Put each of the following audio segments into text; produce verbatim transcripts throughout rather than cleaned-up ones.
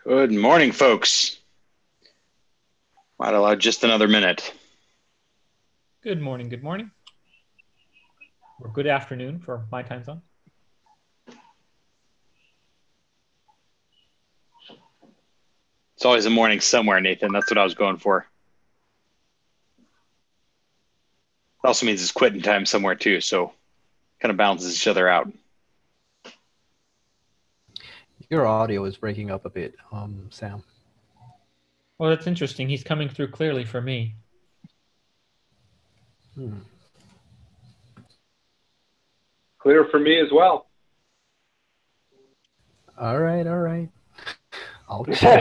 Good morning, folks. Might allow just another minute. Good morning, good morning. Or good afternoon for my time zone. It's always a morning somewhere, Nathan. That's what I was going for. It also means it's quitting time somewhere too, so kind of balances each other out. Your audio is breaking up a bit, um, Sam. Well, that's interesting. He's coming through clearly for me. Hmm. Clear for me as well. All right, all right. I'll check.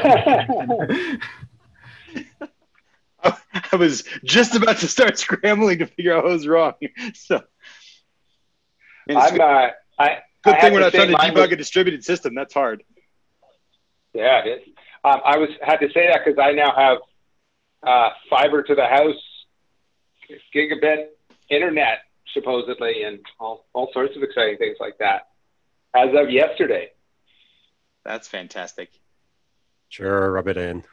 I was just about to start scrambling to figure out what was wrong. So, I'm, uh, I, good I thing we're not trying to mine debug was, a distributed system. That's hard. Yeah, it is. Um, I was had to say that because I now have uh, fiber to the house, gigabit internet, supposedly, and all, all sorts of exciting things like that as of yesterday. That's fantastic. Sure, rub it in.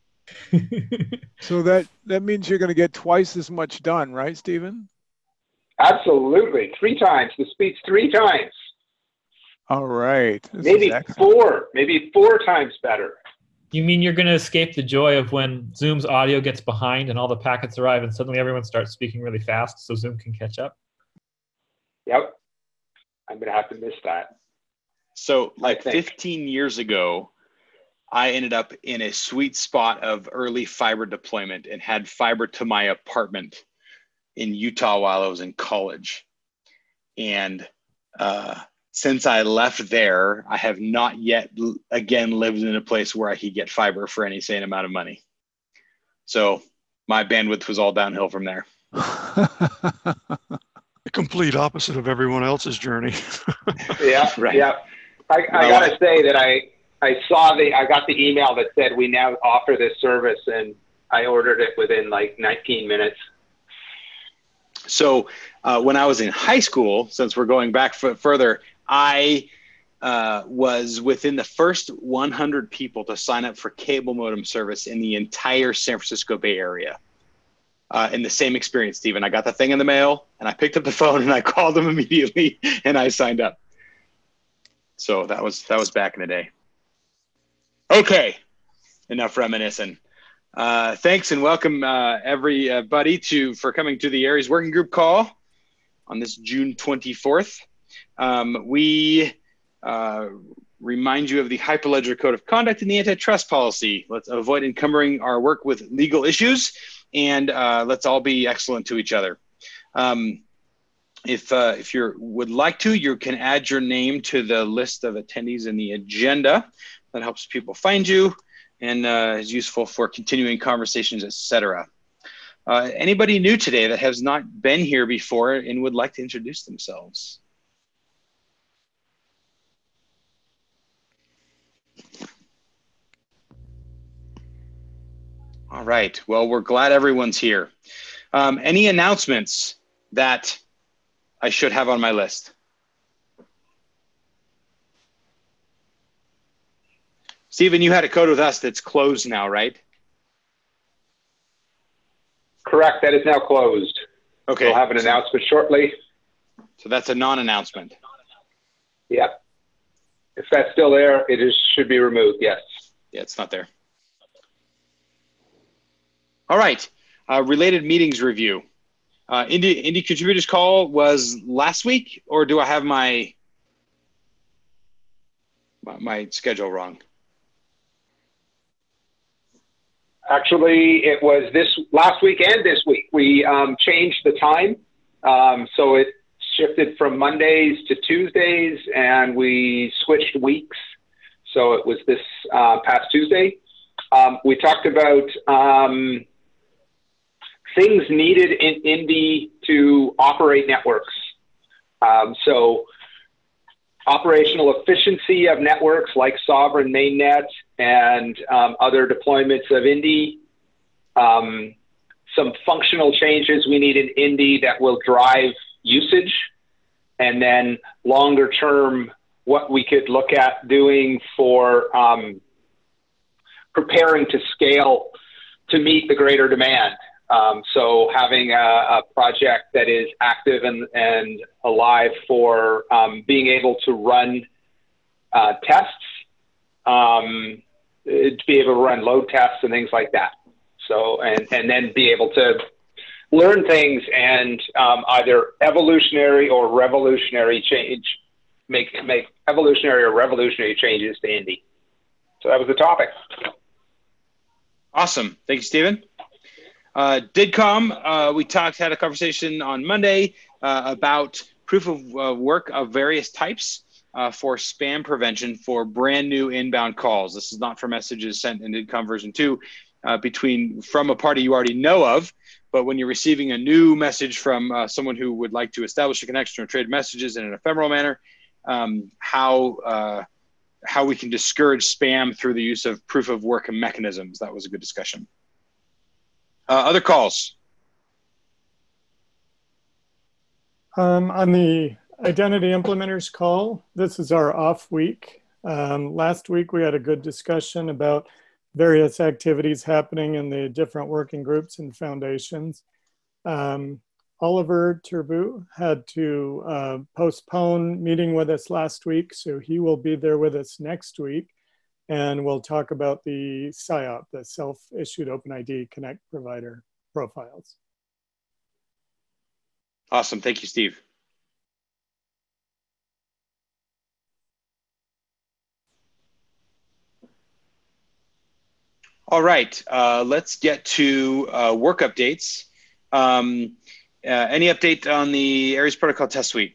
So that, that means you're going to get twice as much done, right, Stephen? Absolutely. Three times. The speed's three times. All right. This maybe four. Maybe four times better. You mean you're going to escape the joy of when Zoom's audio gets behind and all the packets arrive and suddenly everyone starts speaking really fast so Zoom can catch up? Yep. I'm going to have to miss that. So like fifteen years ago, I ended up in a sweet spot of early fiber deployment and had fiber to my apartment in Utah while I was in college. And uh, since I left there, I have not yet again lived in a place where I could get fiber for any sane amount of money. So my bandwidth was all downhill from there. The complete opposite of everyone else's journey. Yeah, right. Yeah. I, I well, gotta say that I I saw the I got the email that said we now offer this service, and I ordered it within like nineteen minutes. So uh, when I was in high school, since we're going back f- further, I uh, was within the first one hundred people to sign up for cable modem service in the entire San Francisco Bay Area. Uh, in the same experience, Stephen, I got the thing in the mail and I picked up the phone and I called them immediately and I signed up. So that was that was back in the day. Okay, enough reminiscing. Uh, thanks and welcome uh, everybody to for coming to the Aries Working Group call on this June twenty-fourth. Um, we uh, remind you of the Hyperledger Code of Conduct and the antitrust policy. Let's avoid encumbering our work with legal issues, and uh, let's all be excellent to each other. Um, if uh, if you would like to, you can add your name to the list of attendees in the agenda. That helps people find you and uh, is useful for continuing conversations, et cetera. Uh, anybody new today that has not been here before and would like to introduce themselves? All right, well, we're glad everyone's here. Um, any announcements that I should have on my list? Stephen, you had a code with us that's closed now, right? Correct, that is now closed. Okay. We'll have an announcement shortly. So that's a non-announcement. Yep. If that's still there, it is should be removed, yes. Yeah, it's not there. All right, uh, related meetings review. Uh, Indie, Indie Contributors Call was last week, or do I have my, my, my schedule wrong? Actually, it was this last week and this week. We um, changed the time. Um, so it shifted from Mondays to Tuesdays, and we switched weeks. So it was this uh, past Tuesday. Um, we talked about um, things needed in Indie to operate networks. Um, so operational efficiency of networks like Sovereign Mainnet and um, other deployments of Indie. Um, some functional changes we need in Indie that will drive usage. And then longer term, what we could look at doing for um, preparing to scale to meet the greater demand. Um, so having a, a project that is active and, and alive for um, being able to run uh, tests, um, to be able to run load tests and things like that. So, and, and then be able to learn things and um, either evolutionary or revolutionary change, make, make evolutionary or revolutionary changes to Indy. So that was the topic. Awesome. Thank you, Stephen. Uh, DIDCOM, uh, we talked, had a conversation on Monday uh, about proof of uh, work of various types uh, for spam prevention for brand new inbound calls. This is not for messages sent in DIDCOM version two uh, between from a party you already know of, but when you're receiving a new message from uh, someone who would like to establish a connection or trade messages in an ephemeral manner, um, how uh, how we can discourage spam through the use of proof of work mechanisms. That was a good discussion. Uh, other calls? Um, on the identity implementers call, this is our off week. Um, last week we had a good discussion about various activities happening in the different working groups and foundations. Um, Oliver Turbu had to uh, postpone meeting with us last week, so he will be there with us next week. And we'll talk about the S I O P, the Self-Issued OpenID Connect Provider profiles. Awesome. Thank you, Steve. All right. Uh, let's get to uh, work updates. Um, uh, any update on the Aries Protocol test suite?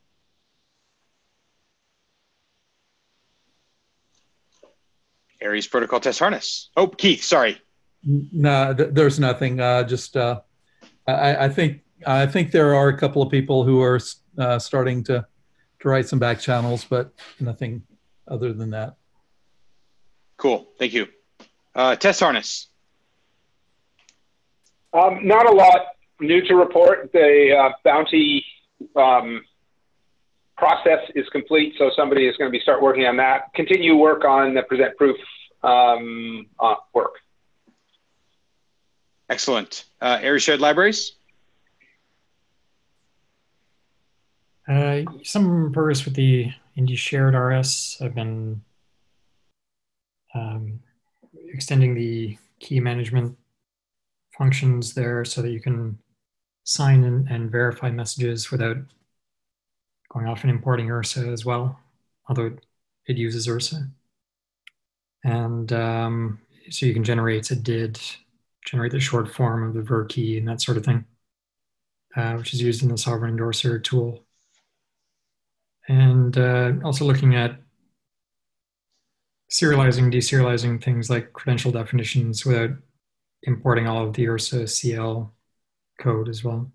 Aries Protocol Test Harness. Oh, Keith, sorry. No, th there's nothing. Uh, just uh, I, I think I think there are a couple of people who are uh, starting to to write some back channels, but nothing other than that. Cool. Thank you. Uh, Test Harness. Um, not a lot new to report. The uh, bounty um, process is complete, so somebody is going to be start working on that. Continue work on the present proof um, uh, work. Excellent. Uh, Aries Shared Libraries? Uh, some progress with the Indy Shared R S. I've been um, extending the key management functions there so that you can sign and, and verify messages without going off and importing URSA as well, although it, it uses URSA. And um, so you can generate a D I D, generate the short form of the ver key and that sort of thing, uh, which is used in the Sovereign Endorser tool. And uh, also looking at serializing, deserializing things like credential definitions without importing all of the URSA C L code as well.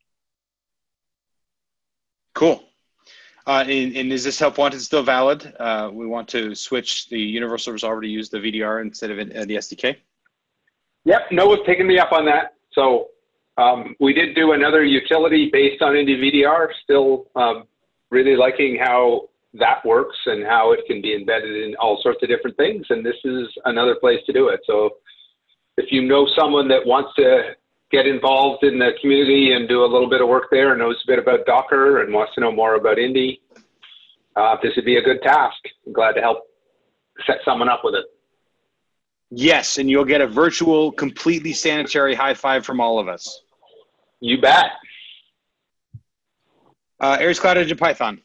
Cool. Uh, and, and is this help wanted still valid? Uh, we want to switch the universal servers to use the V D R instead of uh, the S D K? Yep, Noah's taken me up on that. So um, we did do another utility based on Indy V D R, still um, really liking how that works and how it can be embedded in all sorts of different things. And this is another place to do it. So if you know someone that wants to get involved in the community and do a little bit of work there, and knows a bit about Docker and wants to know more about Indy, uh, this would be a good task. I'm glad to help set someone up with it. Yes, and you'll get a virtual, completely sanitary high five from all of us. You bet. Uh, Aries Cloud Engine Python.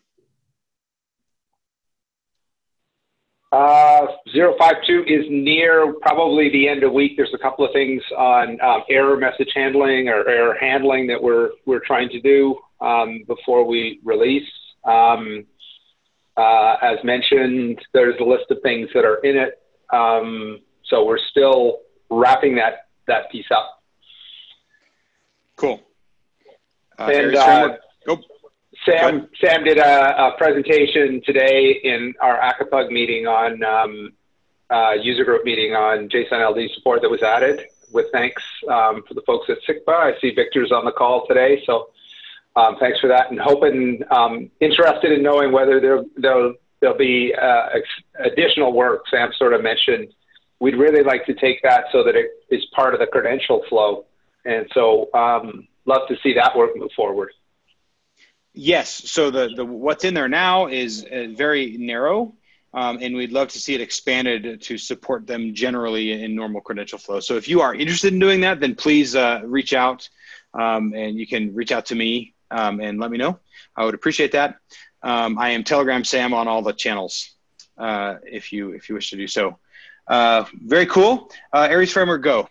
Uh, zero five two is near probably the end of week. There's a couple of things on um, error message handling or error handling that we're we're trying to do um, before we release. Um, uh, as mentioned, there's a list of things that are in it. Um, so we're still wrapping that that piece up. Cool. Uh, and uh, oh. Sam, Sam did a, a presentation today in our Acapug meeting on um, uh, user group meeting on JSON L D support that was added with thanks um, for the folks at S I C P A. I see Victor's on the call today, so um, thanks for that. And hoping, um, interested in knowing whether there, there'll, there'll be uh, additional work. Sam sort of mentioned we'd really like to take that so that it is part of the credential flow. And so um, love to see that work move forward. Yes. So the, the what's in there now is uh, very narrow, um, and we'd love to see it expanded to support them generally in normal credential flow. So if you are interested in doing that, then please uh, reach out, um, and you can reach out to me um, and let me know. I would appreciate that. Um, I am Telegram Sam on all the channels uh, if you if you wish to do so. Uh, very cool. Uh, Aries Framework, go.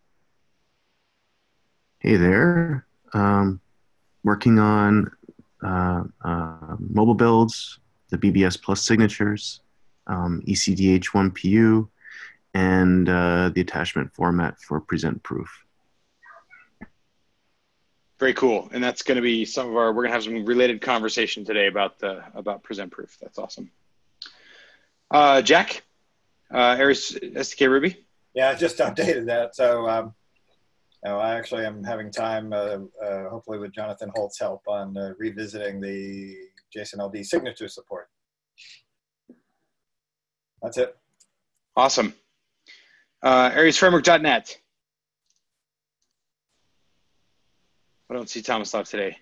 Hey there. Um, working on Uh, uh, mobile builds, the B B S Plus signatures, um, E C D H one P U, and uh, the attachment format for present proof. Very cool. And that's going to be some of our, we're going to have some related conversation today about the, about present proof. That's awesome. Uh, Jack, uh, Aries S D K Ruby. Yeah, I just updated that. So, um, No, I actually am having time, uh, uh, hopefully with Jonathan Holt's help, on uh, revisiting the JSON L D signature support. That's it. Awesome. Uh, Aries Framework dot net. I don't see Tomislav today.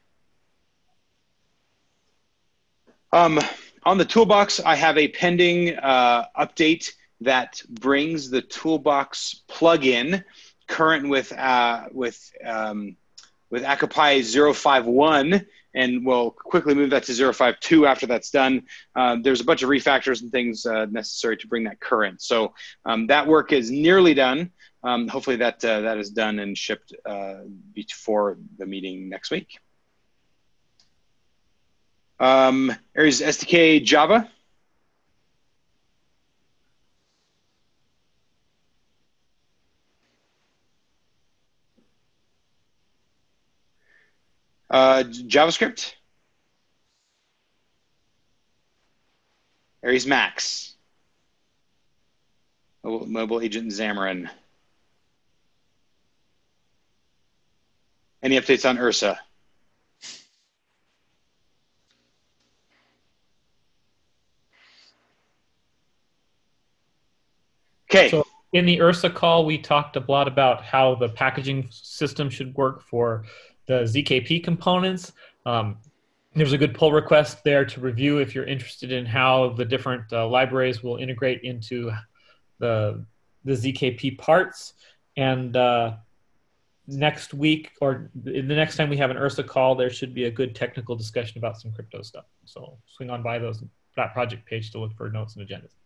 Um, on the toolbox, I have a pending uh, update that brings the toolbox plugin current with uh, with um, with Akapai zero five one, and we'll quickly move that to zero five two after that's done. Uh, there's a bunch of refactors and things uh, necessary to bring that current. So um, that work is nearly done. Um, hopefully that uh, that is done and shipped uh, before the meeting next week. Um, Aries S D K Java. Uh, JavaScript. Aries Max. Mobile, mobile agent Xamarin. Any updates on Ursa? Okay. So in the Ursa call, we talked a lot about how the packaging system should work for the Z K P components. Um, there's a good pull request there to review if you're interested in how the different uh, libraries will integrate into the, the Z K P parts. And uh, next week, or the next time we have an Ursa call, there should be a good technical discussion about some crypto stuff. So swing on by those that project page to look for notes and agendas.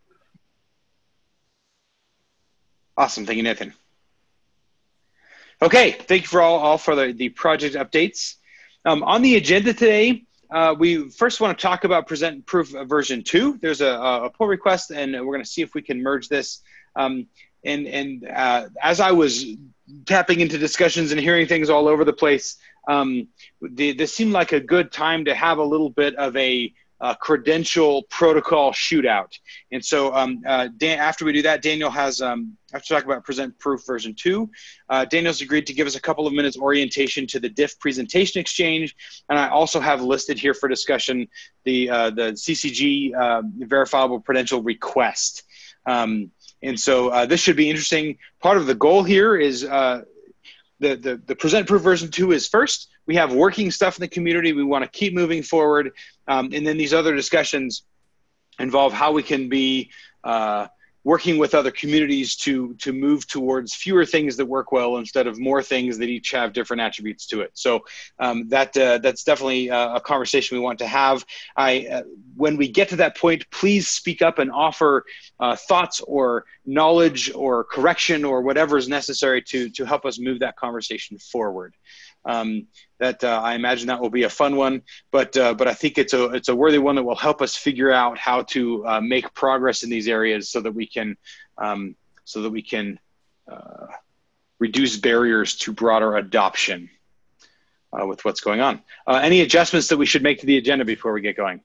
Awesome. Thank you, Nathan. Okay, thank you for all, all for the, the project updates. Um, on the agenda today, uh, we first want to talk about Present Proof version two. There's a, a pull request, and we're going to see if we can merge this. Um, and and uh, as I was tapping into discussions and hearing things all over the place, um, the, this seemed like a good time to have a little bit of a Uh, credential protocol shootout. And so um, uh, Dan, after we do that, Daniel has, um, after talking about Present Proof version two, uh, Daniel's agreed to give us a couple of minutes orientation to the diff presentation exchange. And I also have listed here for discussion the, uh, the C C G uh, verifiable credential request. Um, and so uh, this should be interesting. Part of the goal here is uh, the, the, the Present Proof version two is first. We have working stuff in the community. We want to keep moving forward. Um, and then these other discussions involve how we can be uh, working with other communities to, to move towards fewer things that work well instead of more things that each have different attributes to it. So um, that, uh, that's definitely a, a conversation we want to have. I, uh, when we get to that point, please speak up and offer uh, thoughts or knowledge or correction or whatever is necessary to, to help us move that conversation forward. Um, that uh, I imagine that will be a fun one, but uh, but I think it's a it's a worthy one that will help us figure out how to uh, make progress in these areas so that we can um, so that we can uh, reduce barriers to broader adoption uh, with what's going on. Uh, any adjustments that we should make to the agenda before we get going?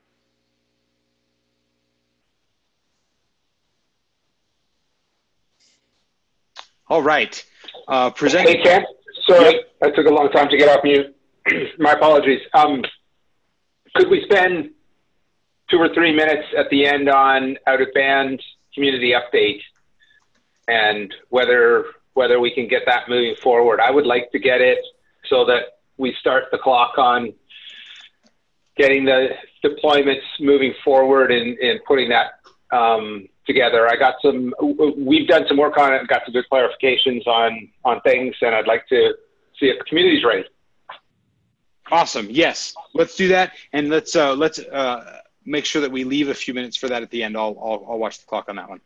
All right. Uh, present. Hey, Ken. Sorry, yep. I took a long time to get off mute. My apologies. Um, could we spend two or three minutes at the end on out-of-band community update? and whether whether we can get that moving forward. I would like to get it so that we start the clock on getting the deployments moving forward and, and putting that um, together. I got some, we've done some work on it and got some good clarifications on, on things, and I'd like to see if the community's ready. Awesome. Yes, let's do that. And let's, uh, let's uh, make sure that we leave a few minutes for that at the end. I'll, I'll, I'll watch the clock on that one.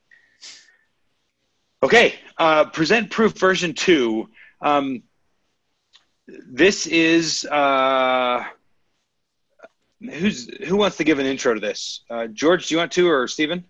Okay, uh, present proof version two. Um, this is, uh, who's, who wants to give an intro to this? Uh, George, do you want to, or Stephen?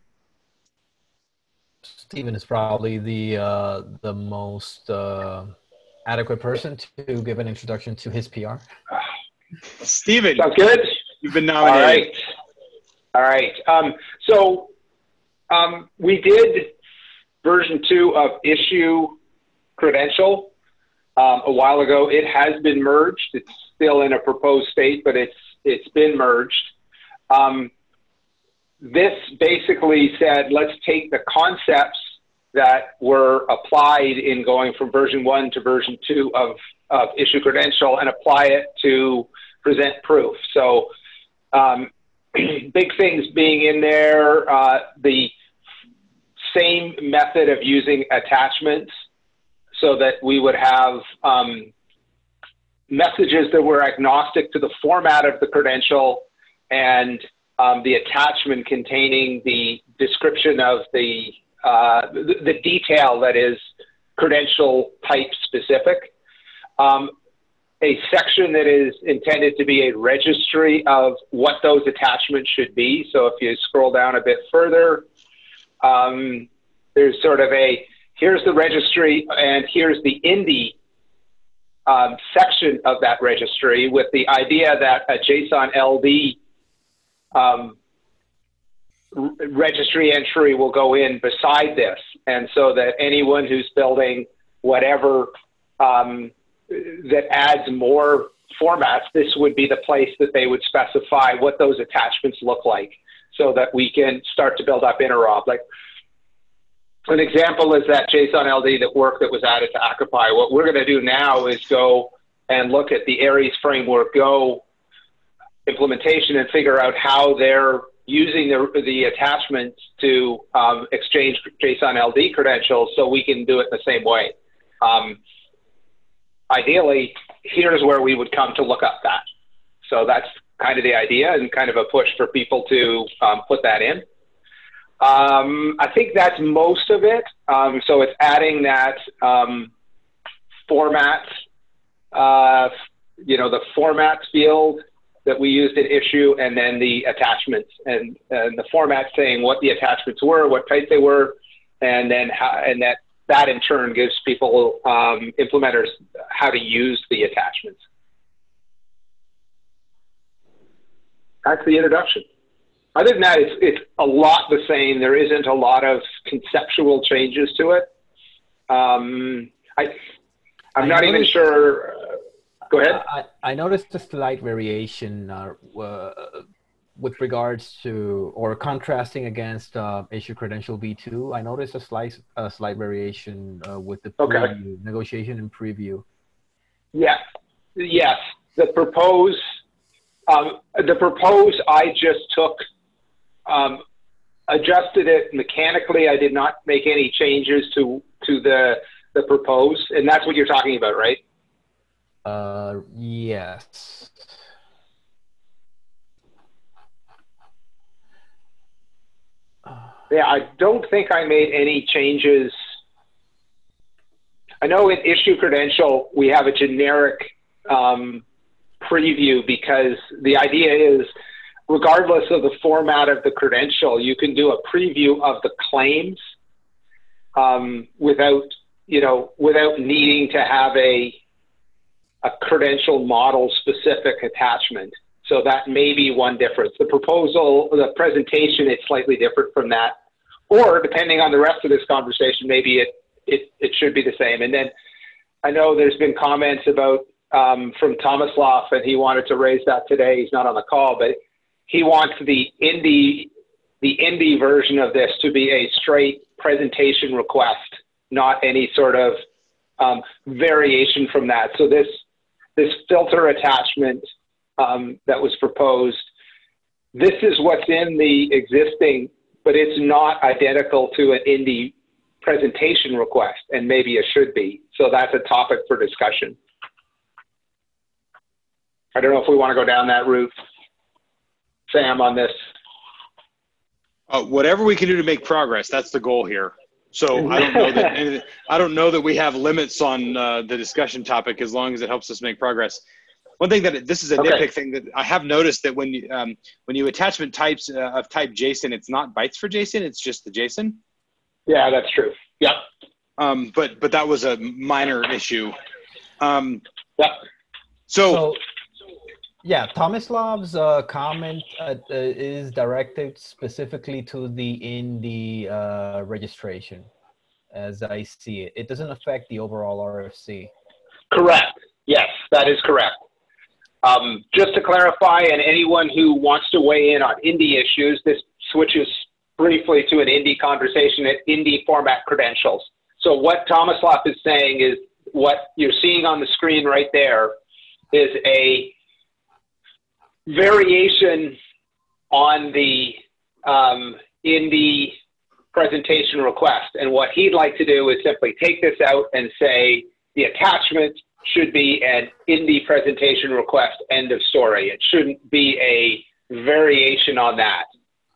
Stephen is probably the, uh, the most uh, adequate person to give an introduction to his P R. Stephen. Sounds good. You've been nominated. All right. All right. Um, so um, we did version two of issue credential um, a while ago. It has been merged. It's still in a proposed state, but it's it's been merged. Um, this basically said, let's take the concepts that were applied in going from version one to version two of, of issue credential and apply it to present proof. So um, big things being in there, uh, the same method of using attachments so that we would have um, messages that were agnostic to the format of the credential and um, the attachment containing the description of the, uh, the, the detail that is credential type specific. Um, a section that is intended to be a registry of what those attachments should be. So if you scroll down a bit further, Um, there's sort of a, here's the registry and here's the Indy um, section of that registry, with the idea that a JSON L D um, registry entry will go in beside this. And so that anyone who's building whatever um, that adds more formats, this would be the place that they would specify what those attachments look like, so that we can start to build up interop. Like an example is that JSON L D that work that was added to Occupy. What we're going to do now is go and look at the Aries Framework Go implementation and figure out how they're using the, the attachments to um, exchange JSON L D credentials, so we can do it in the same way. Um, ideally, here's where we would come to look up that. So that's kind of the idea, and kind of a push for people to um, put that in. Um, I think that's most of it. Um, so it's adding that um, format, uh, you know, the format field that we used in issue, and then the attachments, and, and the format saying what the attachments were, what type they were, and then how, and that that in turn gives people, um, implementers, how to use the attachments. That's the introduction. Other than that, it's, it's a lot the same. There isn't a lot of conceptual changes to it. Um, I, I'm I not noticed, even sure. Uh, go ahead. I, I noticed a slight variation uh, uh, with regards to, or contrasting against uh, issue credential V two. I noticed a slight, a slight variation uh, with the preview, okay. negotiation and preview. Yeah. Yes. The propose. Um, the propose, I just took, um, adjusted it mechanically. I did not make any changes to to the the propose, and that's what you're talking about, right? Uh, yes. Yeah, I don't think I made any changes. I know in issue credential we have a generic um, preview, because the idea is, regardless of the format of the credential, you can do a preview of the claims um, without, you know, without needing to have a a credential model specific attachment. So that may be one difference. The proposal, the presentation, it's slightly different from that. Or depending on the rest of this conversation, maybe it it it should be the same. And then I know there's been comments about Um, from Tomislav, and he wanted to raise that today. He's not on the call, but he wants the Indy, the Indy version of this to be a straight presentation request, not any sort of um, variation from that. So this, this filter attachment um, that was proposed, this is what's in the existing, but it's not identical to an Indy presentation request, and maybe it should be. So that's a topic for discussion. I don't know if we want to go down that route, Sam, on this. Uh, whatever we can do to make progress, that's the goal here. So I don't know that I don't know that we have limits on uh, the discussion topic as long as it helps us make progress. One thing that this is a Okay. nitpick thing that I have noticed that when you um, when you attachment types uh, of type JSON, it's not bytes for JSON, it's just the JSON. Yeah, that's true. Yep. Um, but but that was a minor issue. Um, yep. So, So, yeah, Tomislav's uh, comment uh, uh, is directed specifically to the Indy uh, registration, as I see it. It doesn't affect the overall R F C. Correct. Yes, that is correct. Um, just to clarify, and anyone who wants to weigh in on Indy issues, this switches briefly to an Indy conversation at Indy format credentials. So what Tomislav is saying is what you're seeing on the screen right there is a variation on the um, Indy presentation request. And what he'd like to do is simply take this out and say the attachment should be an Indy presentation request, end of story. It shouldn't be a variation on that.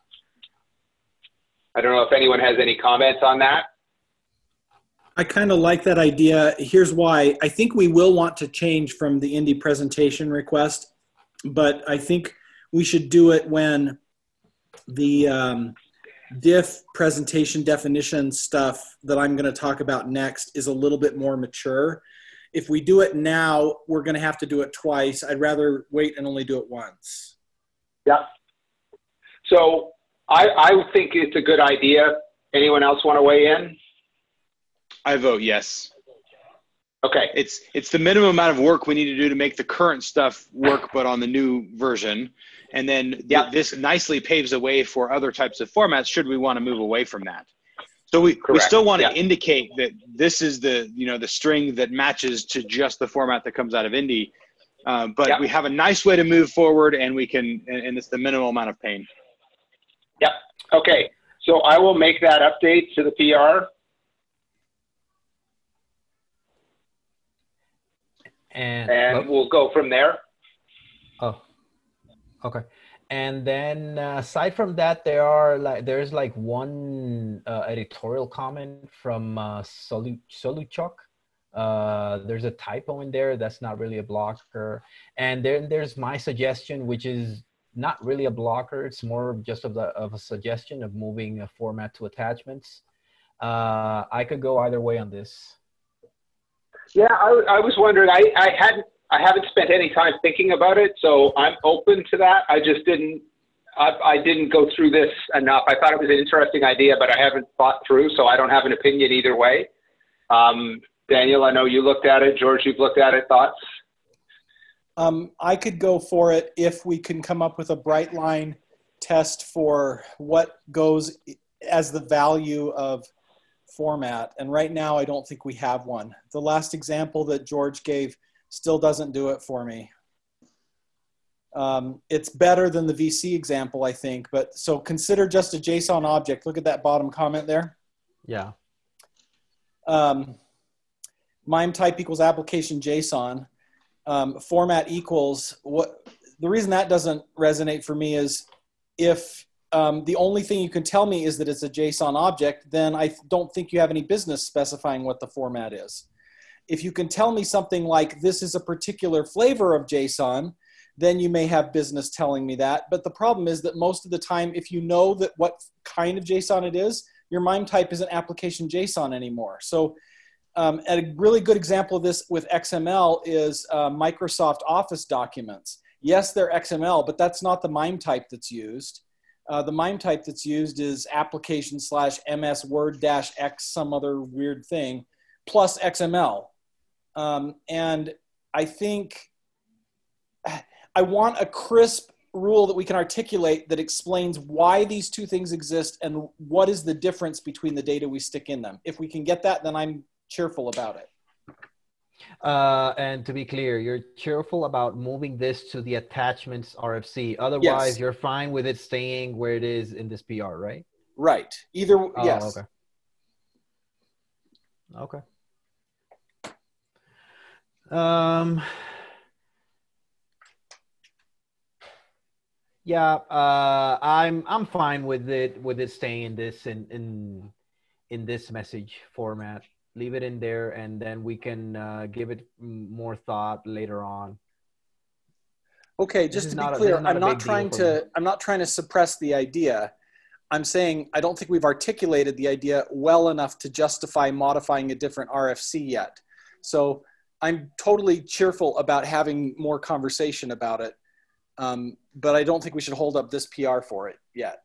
I don't know if anyone has any comments on that. I kind of like that idea. Here's why. I think we will want to change from the Indy presentation request, but I think we should do it when the um, diff presentation definition stuff that I'm going to talk about next is a little bit more mature. If we do it now, we're going to have to do it twice. I'd rather wait and only do it once. Yeah. So I, I think it's a good idea. Anyone else want to weigh in? I vote yes. Okay. It's it's the minimum amount of work we need to do to make the current stuff work, but on the new version. And then th Yeah. this nicely paves the way for other types of formats should we want to move away from that. So we, we Correct. still want to Yeah. indicate that this is the, you know, the string that matches to just the format that comes out of Indy. Um, but Yeah. we have a nice way to move forward, and we can, and, and it's the minimal amount of pain. Yep. Okay. So I will make that update to the P R. And, And we'll go from there. Oh, okay. And then uh, aside from that, there are like there's like one uh, editorial comment from uh, Solu Soluchuk. Uh, there's a typo in there that's not really a blocker. And then there's my suggestion, which is not really a blocker. It's more just of the of a suggestion of moving a format to attachments. Uh, I could go either way on this. Yeah, I, I was wondering. I, I hadn't. I haven't spent any time thinking about it, so I'm open to that. I just didn't. I, I didn't go through this enough. I thought it was an interesting idea, but I haven't thought through, so I don't have an opinion either way. Um, Daniel, I know you looked at it. George, you've looked at it. Thoughts? Um, I could go for it if we can come up with a bright line test for what goes as the value of format. And right now, I don't think we have one. The last example that George gave still doesn't do it for me. Um, it's better than the V C example, I think. But so consider just a JSON object. Look at that bottom comment there. Yeah. Um, MIME type equals application JSON. Um, format equals what. The reason that doesn't resonate for me is if um, the only thing you can tell me is that it's a JSON object, then I don't think you have any business specifying what the format is. If you can tell me something like this is a particular flavor of JSON, then you may have business telling me that. But the problem is that most of the time, if you know that what kind of JSON it is, your MIME type isn't application JSON anymore. So um, a really good example of this with X M L is uh, Microsoft Office documents. Yes, they're X M L, but that's not the MIME type that's used. Uh, the MIME type that's used is application slash M S Word dash X some other weird thing plus X M L. Um, and I think I want a crisp rule that we can articulate that explains why these two things exist and what is the difference between the data we stick in them. If we can get that, then I'm cheerful about it. Uh, and to be clear, you're cheerful about moving this to the attachments R F C. Otherwise, Yes. you're fine with it staying where it is in this P R, right? Right. Either, Oh, yes. okay. Okay. Um, yeah, uh, I'm I'm fine with it with it staying in this in in in this message format. Leave it in there, and then we can uh, give it more thought later on. Okay, This just is to be not a- this clear, is not I'm a not big deal trying for to me. I'm not trying to suppress the idea. I'm saying I don't think we've articulated the idea well enough to justify modifying a different R F C yet. So I'm totally cheerful about having more conversation about it, um, but I don't think we should hold up this P R for it yet.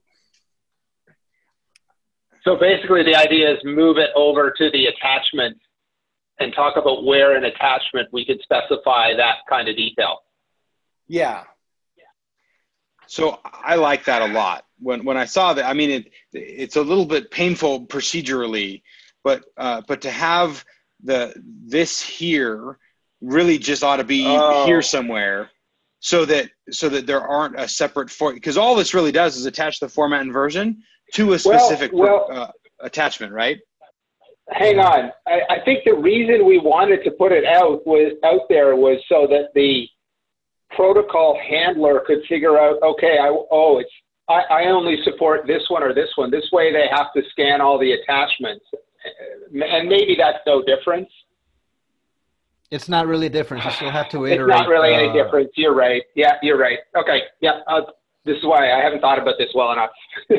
So basically the idea is move it over to the attachment and talk about where in attachment we could specify that kind of detail. Yeah. So I like that a lot. When when I saw that, I mean, it it's a little bit painful procedurally, but uh, but to have the this here really just ought to be Oh. here somewhere, so that so that there aren't a separate for because all this really does is attach the format and version to a Well, specific well- uh, attachment, right? Hang on. I, I think the reason we wanted to put it out was out there was so that the protocol handler could figure out, okay, I, oh, it's I, I only support this one or this one. This way they have to scan all the attachments. And maybe that's no difference. It's not really different. You still have to It's iterate. not really any uh, difference. You're right. Yeah, you're right. Okay. Yeah. Uh, this is why I haven't thought about this well enough.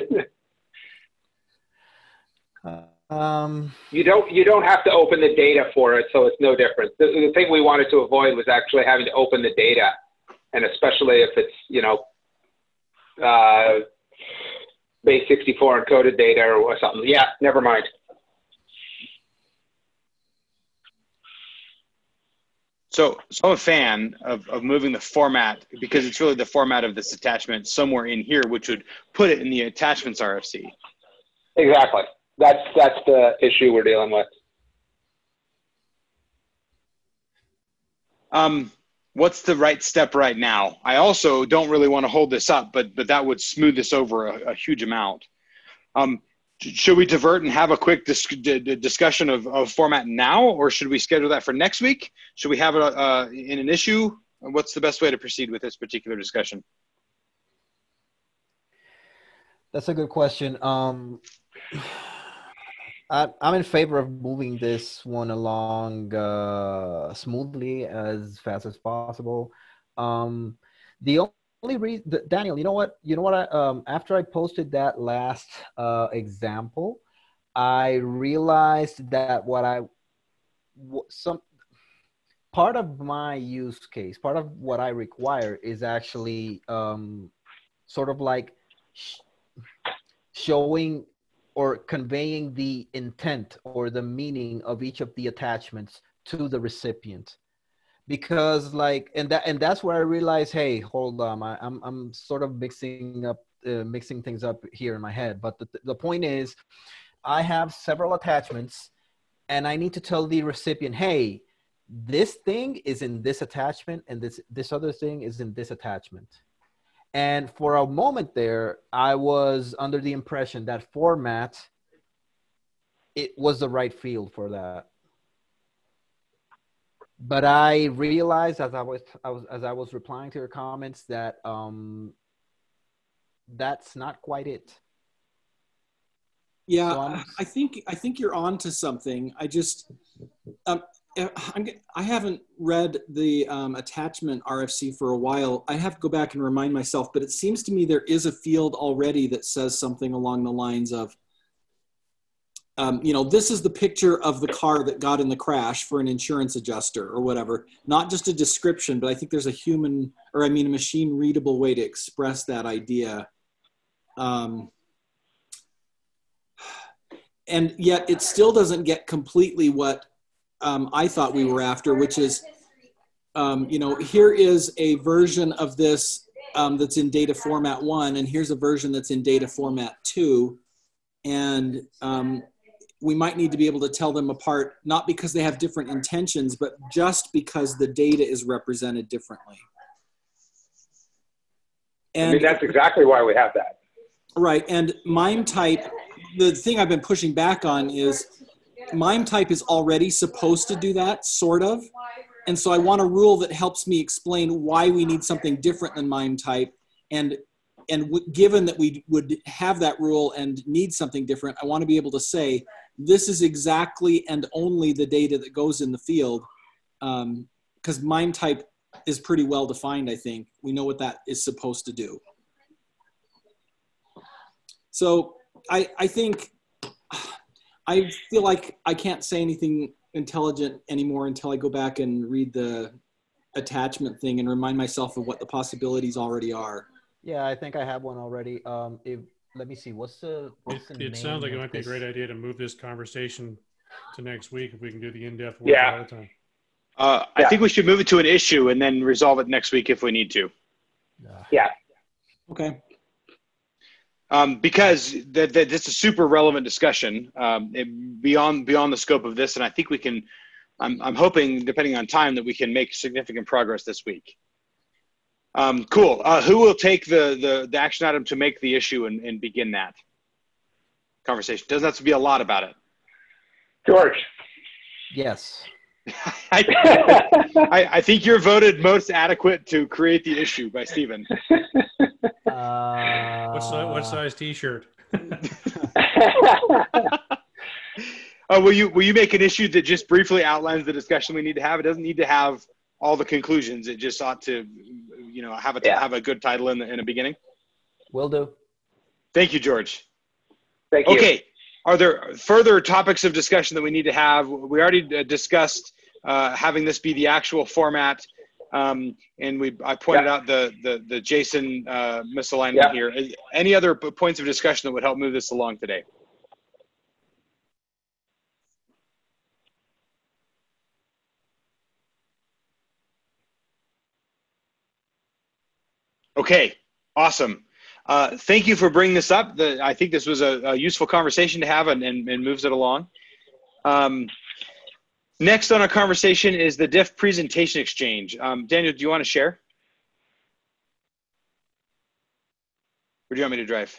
Um, you don't you don't have to open the data for it, so it's no difference. The, the thing we wanted to avoid was actually having to open the data, and especially if it's you know uh, base sixty-four encoded data or something. Yeah, never mind. So, so I'm a fan of, of moving the format because it's really the format of this attachment somewhere in here, which would put it in the attachments R F C. Exactly. That's that's the issue we're dealing with. Um, what's the right step right now? I also don't really want to hold this up, but but that would smooth this over a, a huge amount. Um, should we divert and have a quick dis d discussion of, of format now, or should we schedule that for next week? Should we have it uh, in an issue? What's the best way to proceed with this particular discussion? That's a good question. Um, I, I'm in favor of moving this one along uh, smoothly as fast as possible. Um, the only reason, Daniel, you know what? You know what? I, um, after I posted that last uh, example, I realized that what I some part of my use case, part of what I require is actually um, sort of like sh showing or conveying the intent or the meaning of each of the attachments to the recipient. Because like, and that, and that's where I realized, hey, hold on, I, I'm, I'm sort of mixing up, uh, mixing things up here in my head. But the, the point is, I have several attachments and I need to tell the recipient, hey, this thing is in this attachment and this, this other thing is in this attachment. And for a moment there, I was under the impression that format, it was the right field for that. But I realized as I was, I was as I was replying to your comments that um, that's not quite it. Yeah, So I'm- I think I think you're on to something. I just um, I'm, I haven't read the um, attachment R F C for a while. I have to go back and remind myself, but it seems to me there is a field already that says something along the lines of, um, you know, this is the picture of the car that got in the crash for an insurance adjuster or whatever. Not just a description, but I think there's a human, or I mean a machine readable way to express that idea. Um, and yet it still doesn't get completely what um, I thought we were after, which is, um, you know, here is a version of this um, that's in data format one, and here's a version that's in data format two. And um, we might need to be able to tell them apart, not because they have different intentions, but just because the data is represented differently. And I mean, that's exactly why we have that. Right, and MIME type, the thing I've been pushing back on is MIME type is already supposed to do that, sort of. And so I want a rule that helps me explain why we need something different than MIME type. And, and w given that we would have that rule and need something different, I want to be able to say, this is exactly and only the data that goes in the field. Because um, MIME type is pretty well defined, I think. We know what that is supposed to do. So I, I think, I feel like I can't say anything intelligent anymore until I go back and read the attachment thing and remind myself of what the possibilities already are. Yeah, I think I have one already. Um, if, let me see, what's the, what's the It name sounds like it of might be a this? great idea to move this conversation to next week if we can do the in-depth work Yeah. ahead of time. Uh, I Yeah. think we should move it to an issue and then resolve it next week if we need to. Yeah. Okay. Um, because that that this is a super relevant discussion um, it, beyond beyond the scope of this, and I think we can. I'm I'm hoping, depending on time, that we can make significant progress this week. Um, cool. Uh, who will take the, the the action item to make the issue and, and begin that conversation? Doesn't have to be a lot about it. George. Yes. I, I, I think you're voted most adequate to create the issue by Stephen. Uh, What size, what size T-shirt? Oh, will you will you make an issue that just briefly outlines the discussion we need to have? It doesn't need to have all the conclusions. It just ought to, you know, have a Yeah. have a good title in the in the beginning. Will do. Thank you, George. Thank you. Okay. Are there further topics of discussion that we need to have? We already uh, discussed uh, having this be the actual format, um, and we I pointed Yeah. out the the the JSON uh, misalignment Yeah. here. Any other p- points of discussion that would help move this along today? Okay, awesome. Uh, thank you for bringing this up. The, I think this was a, a useful conversation to have and, and, and moves it along. Um, next on our conversation is the diff presentation exchange. Um, Daniel, do you want to share? Or do you want me to drive?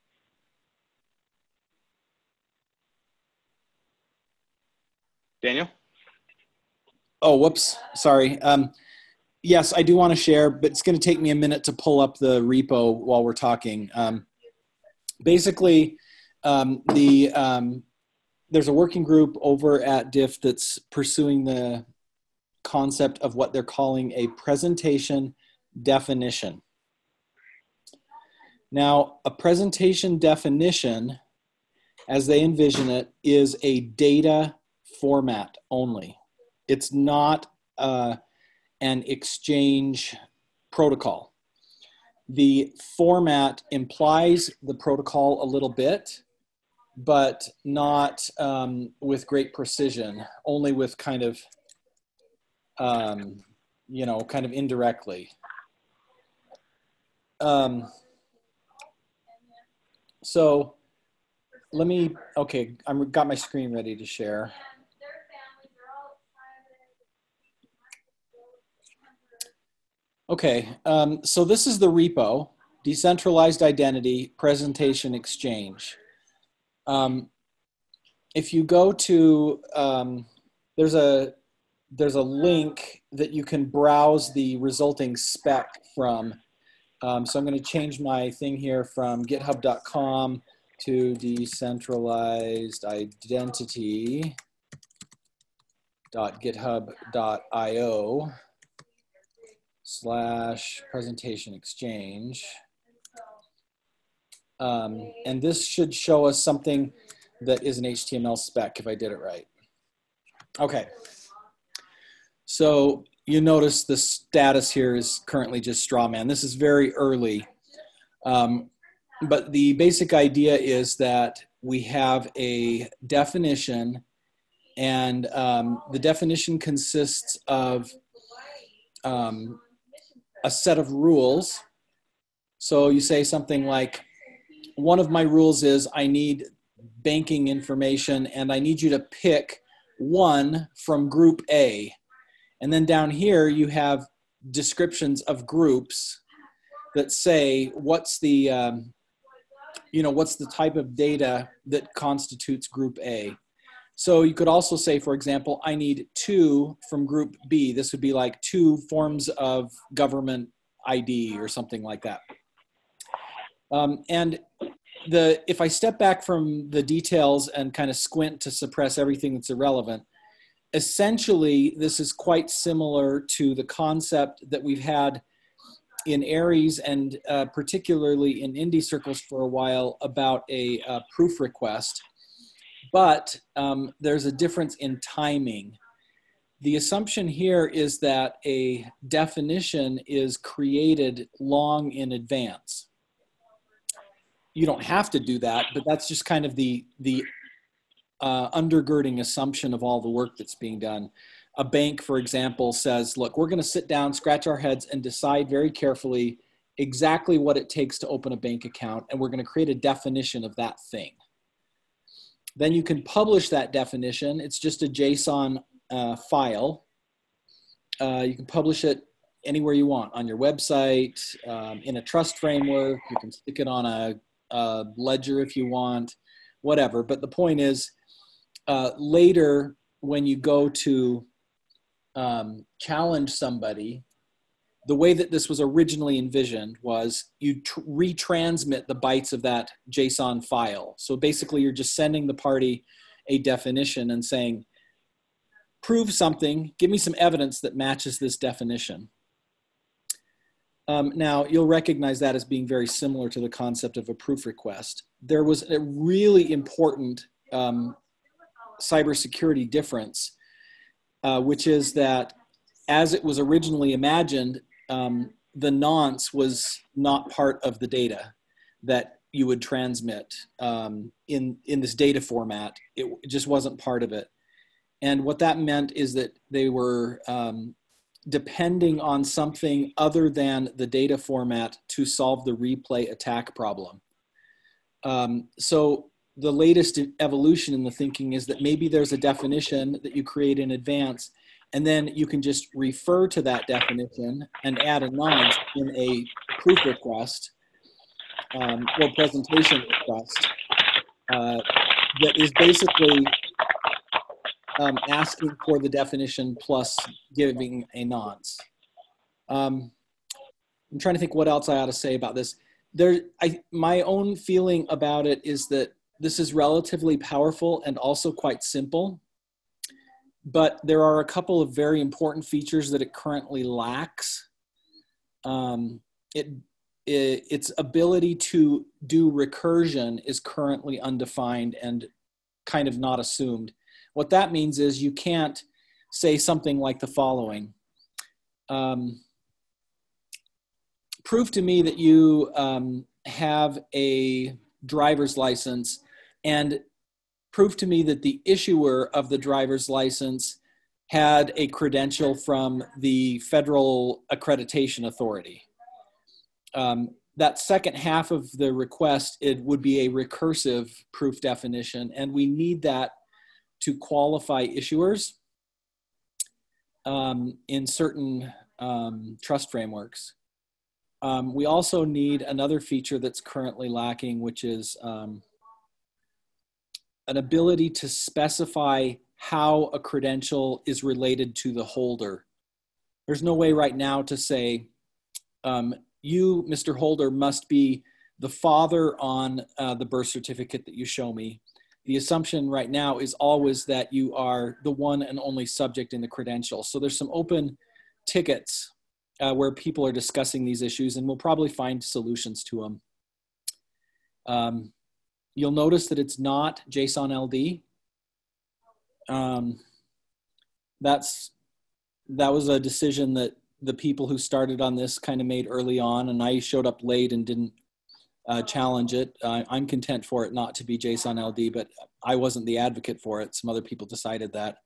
Daniel? Oh, whoops. Sorry. Um, yes, I do want to share, but it's going to take me a minute to pull up the repo while we're talking. Um, basically, um, the um, there's a working group over at Diff that's pursuing the concept of what they're calling a presentation definition. Now, a presentation definition, as they envision it, is a data format only. It's not uh, an exchange protocol. The format implies the protocol a little bit, but not um, with great precision, only with kind of, um, you know, kind of indirectly. Um, so let me, okay, I've got my screen ready to share. Okay, um, so this is the repo, Decentralized Identity Presentation Exchange. Um, if you go to, um, there's a there's a link that you can browse the resulting spec from. Um, so I'm going to change my thing here from github dot com to decentralized identity dot github dot io slash presentation exchange. Um, and this should show us something that is an H T M L spec if I did it right. Okay. So you notice the status here is currently just strawman. This is very early. Um, but the basic idea is that we have a definition, and um, the definition consists of um, a set of rules So you say something like, one of my rules is I need banking information and I need you to pick one from group A. And then down here you have descriptions of groups that say what's the, um, you know, what's the type of data that constitutes group A. So you could also say, for example, I need two from group B. This would be like two forms of government I D or something like that. Um, and the if I step back from the details and kind of squint to suppress everything that's irrelevant, essentially this is quite similar to the concept that we've had in Aries and uh, particularly in Indie circles for a while about a uh, proof request. But um, there's a difference in timing. The assumption here is that a definition is created long in advance. You don't have to do that, but that's just kind of the, the uh, undergirding assumption of all the work that's being done. A bank, for example, says, look, we're going to sit down, scratch our heads, and decide very carefully exactly what it takes to open a bank account, and we're going to create a definition of that thing. Then you can publish that definition. It's just a JSON uh, file. Uh, you can publish it anywhere you want, on your website, um, in a trust framework. You can stick it on a, a ledger if you want, whatever. But the point is, uh, later when you go to um, challenge somebody, the way that this was originally envisioned was you tr retransmit the bytes of that JSON file. So basically you're just sending the party a definition and saying, prove something, give me some evidence that matches this definition. Um, now you'll recognize that as being very similar to the concept of a proof request. There was a really important um, cybersecurity difference, uh, which is that as it was originally imagined, Um, the nonce was not part of the data that you would transmit um, in, in this data format. It, it just wasn't part of it. And what that meant is that they were um, depending on something other than the data format to solve the replay attack problem. Um, so the latest evolution in the thinking is that maybe there's a definition that you create in advance, and then you can just refer to that definition and add a nonce in a proof request um, or presentation request uh, that is basically um, asking for the definition plus giving a nonce. Um, I'm trying to think what else I ought to say about this. There, I, my own feeling about it is that this is relatively powerful and also quite simple. But there are a couple of very important features that it currently lacks. Um, it, it, its ability to do recursion is currently undefined and kind of not assumed. What that means is you can't say something like the following. Um, prove to me that you um, have a driver's license and prove to me that the issuer of the driver's license had a credential from the Federal Accreditation Authority. Um, that second half of the request, it would be a recursive proof definition, and we need that to qualify issuers um, in certain um, trust frameworks. Um, we also need another feature that's currently lacking, which is um, an ability to specify how a credential is related to the holder. There's no way right now to say, um, you, Mister Holder, must be the father on uh, the birth certificate that you show me. The assumption right now is always that you are the one and only subject in the credential. So there's some open tickets uh, where people are discussing these issues, and we'll probably find solutions to them. Um, You'll notice that it's not JSON L D. Um, that's, that was a decision that the people who started on this kind of made early on, and I showed up late and didn't uh, challenge it. Uh, I'm content for it not to be JSON L D, but I wasn't the advocate for it. Some other people decided that.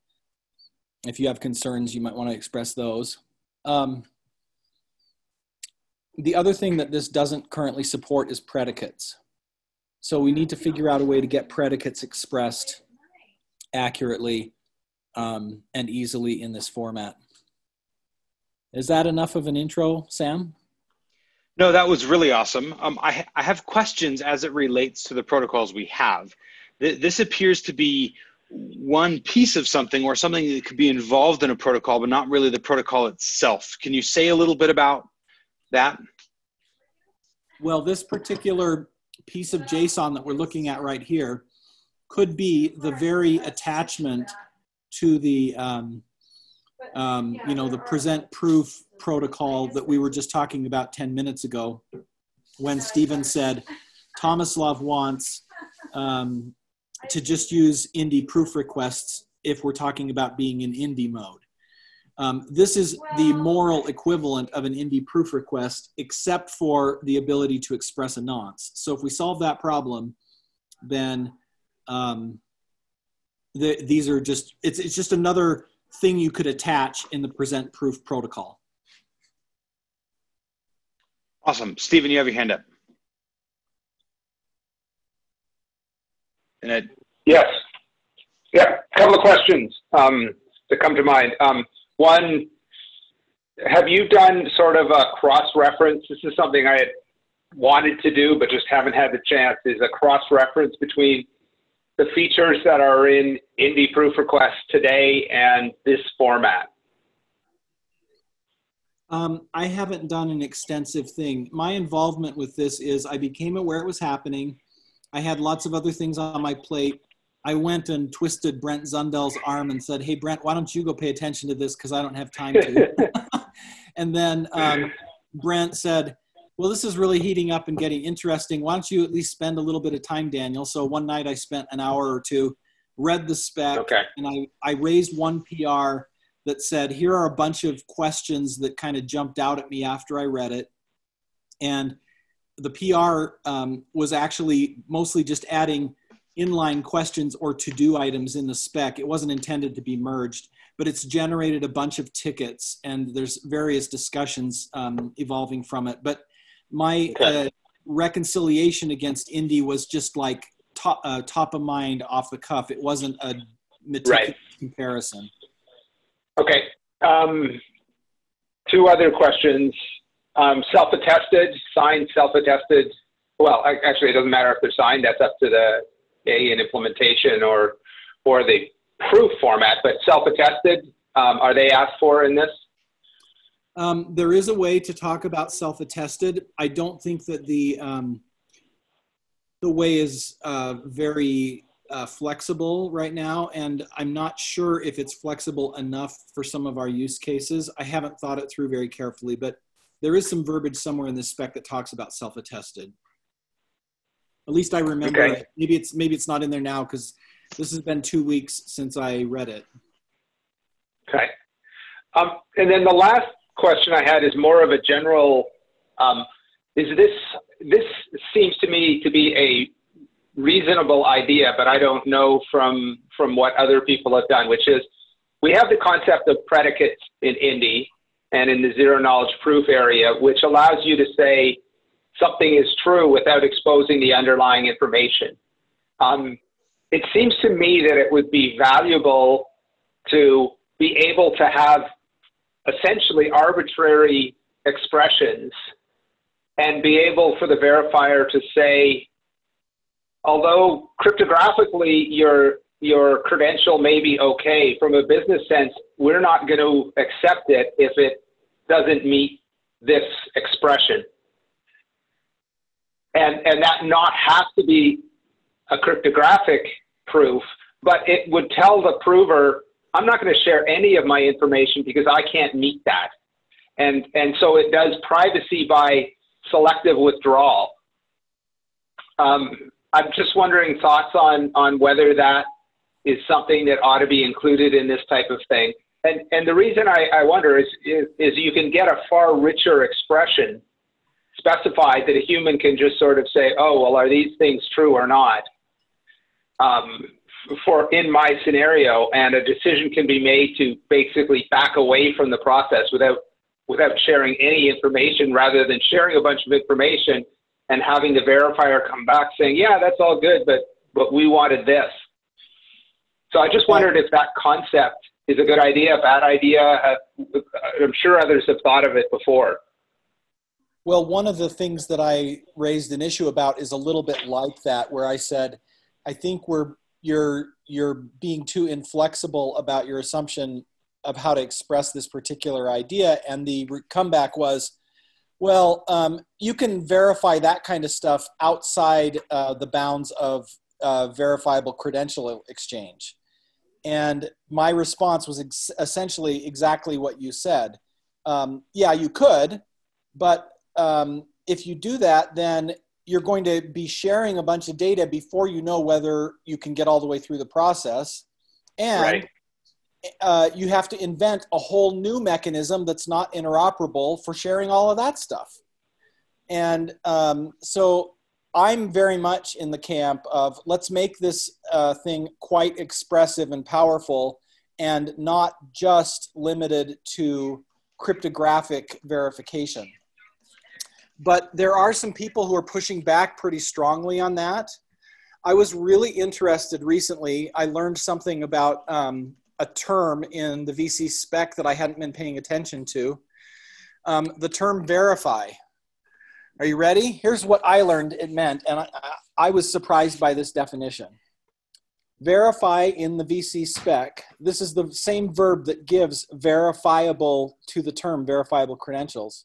If you have concerns, you might want to express those. Um, the other thing that this doesn't currently support is predicates. So we need to figure out a way to get predicates expressed accurately um, and easily in this format. Is that enough of an intro, Sam? No, that was really awesome. Um, I, I have questions as it relates to the protocols we have. Th this appears to be one piece of something or something that could be involved in a protocol, but not really the protocol itself. Can you say a little bit about that? Well, this particular piece of JSON that we're looking at right here could be the very attachment to the, um, um, you know, the present proof protocol that we were just talking about ten minutes ago when Stephen said Tomislav wants um, to just use Indy proof requests if we're talking about being in Indy mode. Um, this is the moral equivalent of an Indy proof request, except for the ability to express a nonce. So if we solve that problem, then um, the, these are just, it's, it's just another thing you could attach in the present proof protocol. Awesome. Stephen, you have your hand up. And it, yes. Yeah, a couple of questions um, that come to mind. Um, one, have you done sort of a cross-reference? This is something I had wanted to do, but just haven't had the chance, is a cross-reference between the features that are in Indy proof requests today and this format. Um, I haven't done an extensive thing. My involvement with this is I became aware it was happening. I had lots of other things on my plate. I went and twisted Brent Zundel's arm and said, hey, Brent, why don't you go pay attention to this because I don't have time to. And then um, Brent said, well, this is really heating up and getting interesting. Why don't you at least spend a little bit of time, Daniel? So one night I spent an hour or two, read the spec, okay. and I, I raised one P R that said, here are a bunch of questions that kind of jumped out at me after I read it. And the P R um, was actually mostly just adding inline questions or to-do items in the spec. It wasn't intended to be merged, but it's generated a bunch of tickets and there's various discussions um, evolving from it. But my okay. uh, reconciliation against Indy was just like top, uh, top of mind off the cuff. It wasn't a meticulous right. comparison. Okay. Um, two other questions. Um, self-attested, signed, self-attested. Well, actually, it doesn't matter if they're signed. That's up to the A in implementation or or the proof format. But self-attested, um, are they asked for in this? Um, there is a way to talk about self-attested. I don't think that the um, the way is uh, very uh, flexible right now, and I'm not sure if it's flexible enough for some of our use cases. I haven't thought it through very carefully, but there is some verbiage somewhere in this spec that talks about self-attested. At least I remember okay. it. Maybe it's maybe it's not in there now because this has been two weeks since I read it. Okay. Um, and then the last question I had is more of a general, um, is this, this seems to me to be a reasonable idea, but I don't know from, from what other people have done, which is we have the concept of predicates in Indy and in the zero knowledge proof area, which allows you to say something is true without exposing the underlying information. Um, it seems to me that it would be valuable to be able to have essentially arbitrary expressions and be able for the verifier to say, although cryptographically your, your credential may be okay, from a business sense, we're not going to accept it if it doesn't meet this expression. And, and that not have to be a cryptographic proof, but it would tell the prover, I'm not going to share any of my information because I can't meet that. And, and so it does privacy by selective withdrawal. Um, I'm just wondering thoughts on, on whether that is something that ought to be included in this type of thing. And, and the reason I, I wonder is, is, is you can get a far richer expression specified that a human can just sort of say, oh, well, are these things true or not? Um, for in my scenario, and a decision can be made to basically back away from the process without without sharing any information, rather than sharing a bunch of information and having the verifier come back saying, yeah, that's all good, but, but we wanted this. So I just wondered if that concept is a good idea, a bad idea. Uh, I'm sure others have thought of it before. Well, one of the things that I raised an issue about is a little bit like that, where I said, I think we're you're you're being too inflexible about your assumption of how to express this particular idea. And the comeback was, well, um, you can verify that kind of stuff outside uh, the bounds of uh, verifiable credential exchange. And my response was ex- essentially exactly what you said. Um, yeah, you could, but um, if you do that, then you're going to be sharing a bunch of data before you know whether you can get all the way through the process. And right. uh, you have to invent a whole new mechanism that's not interoperable for sharing all of that stuff. And um, so I'm very much in the camp of let's make this uh, thing quite expressive and powerful and not just limited to cryptographic verification. But there are some people who are pushing back pretty strongly on that. I was really interested recently. I learned something about um, a term in the V C spec that I hadn't been paying attention to. Um, the term verify. Are you ready? Here's what I learned it meant, and I, I was surprised by this definition. Verify in the V C spec, this is the same verb that gives verifiable to the term verifiable credentials,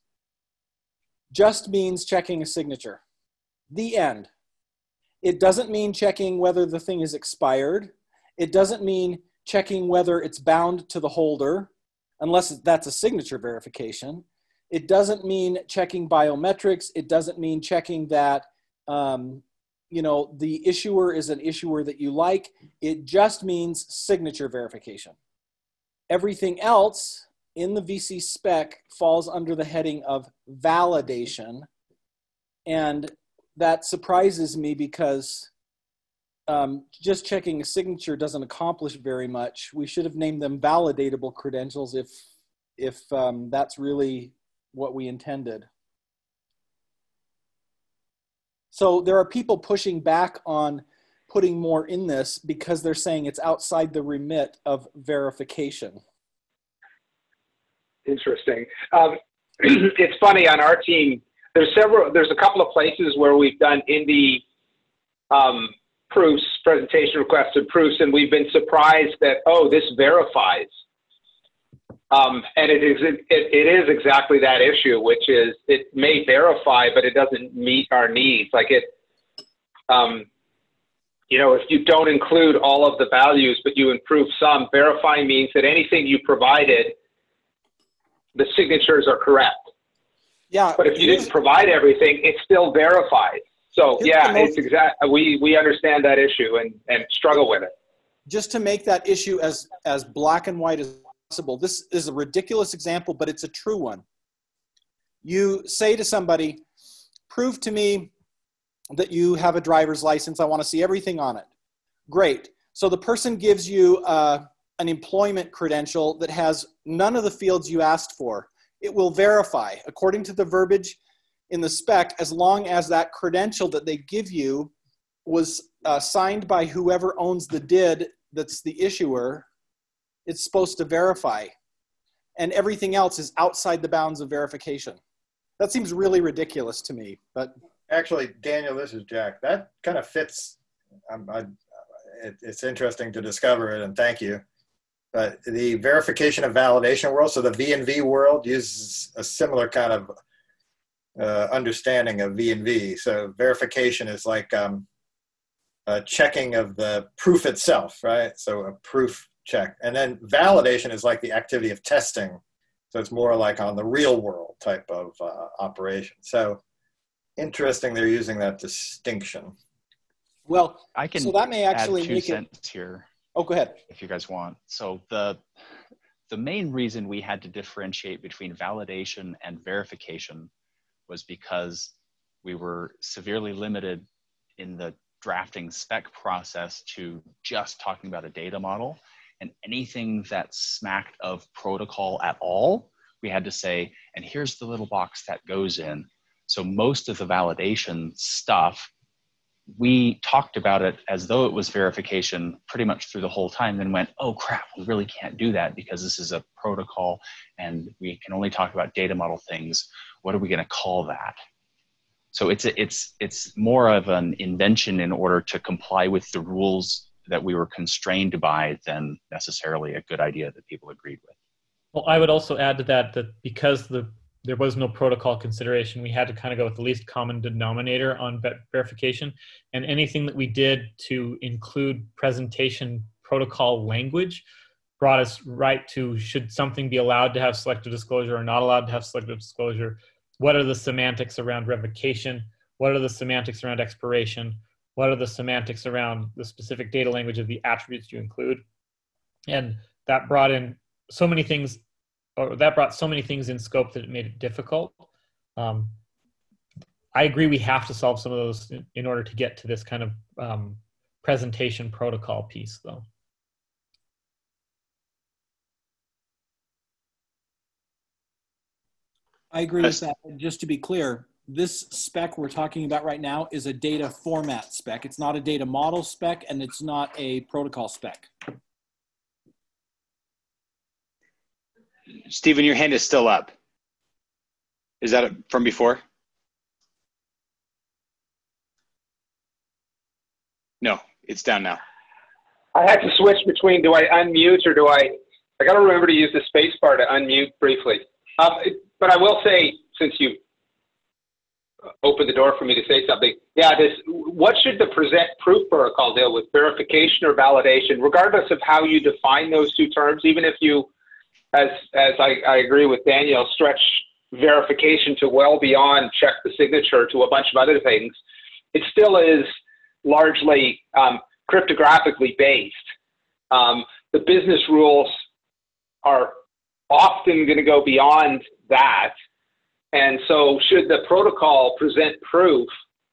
just means checking a signature. The end. It doesn't mean checking whether the thing is expired. It doesn't mean checking whether it's bound to the holder, unless that's a signature verification. It doesn't mean checking biometrics. It doesn't mean checking that um, you know, the issuer is an issuer that you like. It just means signature verification. Everything else in the V C spec falls under the heading of validation. And that surprises me because um, just checking a signature doesn't accomplish very much. We should have named them validatable credentials if, if um, that's really what we intended. So there are people pushing back on putting more in this because they're saying it's outside the remit of verification. Interesting. Um, it's funny on our team. There's several. There's a couple of places where we've done Indy um, proofs, presentation requests, and proofs, and we've been surprised that oh, this verifies. Um, and it is it, it is exactly that issue, which is it may verify, but it doesn't meet our needs. Like it, um, you know, if you don't include all of the values, but you improve some, verify means that anything you provided, the signatures are correct. Yeah. But if you didn't provide everything, it's still verified. So yeah, it's exact. We we understand that issue and and struggle with it. Just to make that issue as as black and white as possible, this is a ridiculous example, but it's a true one. You say to somebody, "Prove to me that you have a driver's license. I want to see everything on it." Great. So the person gives you uh, an employment credential that has none of the fields you asked for. It will verify, according to the verbiage in the spec, as long as that credential that they give you was uh, signed by whoever owns the D I D that's the issuer, it's supposed to verify. And everything else is outside the bounds of verification. That seems really ridiculous to me, but... Actually, Daniel, this is Jack. That kind of fits. Um, I, it, it's interesting to discover it, and thank you. But the verification and validation world, so the V and V world uses a similar kind of uh, understanding of V and V. So verification is like um, a checking of the proof itself, right? So a proof check. And then validation is like the activity of testing. So it's more like on the real world type of uh, operation. So interesting they're using that distinction. Well, I can so that may actually add two make cents it... here. Oh, go ahead. If you guys want. So the the main reason we had to differentiate between validation and verification was because we were severely limited in the drafting spec process to just talking about a data model, and anything that smacked of protocol at all we had to say, and here's the little box that goes in. So most of the validation stuff, we talked about it as though it was verification pretty much through the whole time, then went, oh crap, we really can't do that because this is a protocol and we can only talk about data model things. What are we going to call that? So it's, a, it's, it's more of an invention in order to comply with the rules that we were constrained by than necessarily a good idea that people agreed with. Well, I would also add to that that because the there was no protocol consideration, we had to kind of go with the least common denominator on verification. And anything that we did to include presentation protocol language brought us right to, should something be allowed to have selective disclosure or not allowed to have selective disclosure? What are the semantics around revocation? What are the semantics around expiration? What are the semantics around the specific data language of the attributes you include? And that brought in so many things, or that brought so many things in scope that it made it difficult. Um, I agree we have to solve some of those in, in order to get to this kind of um, presentation protocol piece, though. I agree with that. And just to be clear, this spec we're talking about right now is a data format spec. It's not a data model spec, and it's not a protocol spec. Stephen, your hand is still up. Is that from before? No, it's down now. I had to switch between, do I unmute or do I, I got to remember to use the space bar to unmute briefly. Um, it, but I will say, since you opened the door for me to say something, yeah, this, what should the present proof protocol deal with, verification or validation, regardless of how you define those two terms, even if you, as, as I, I agree with Daniel, stretch verification to well beyond check the signature to a bunch of other things, it still is largely um, cryptographically based. Um, the business rules are often going to go beyond that. And so should the protocol present proof,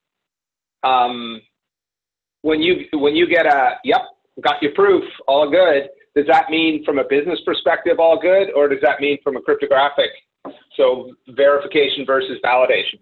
um, when you, when you get a, yep, got your proof, all good, does that mean from a business perspective, all good? Or does that mean from a cryptographic, so verification versus validation?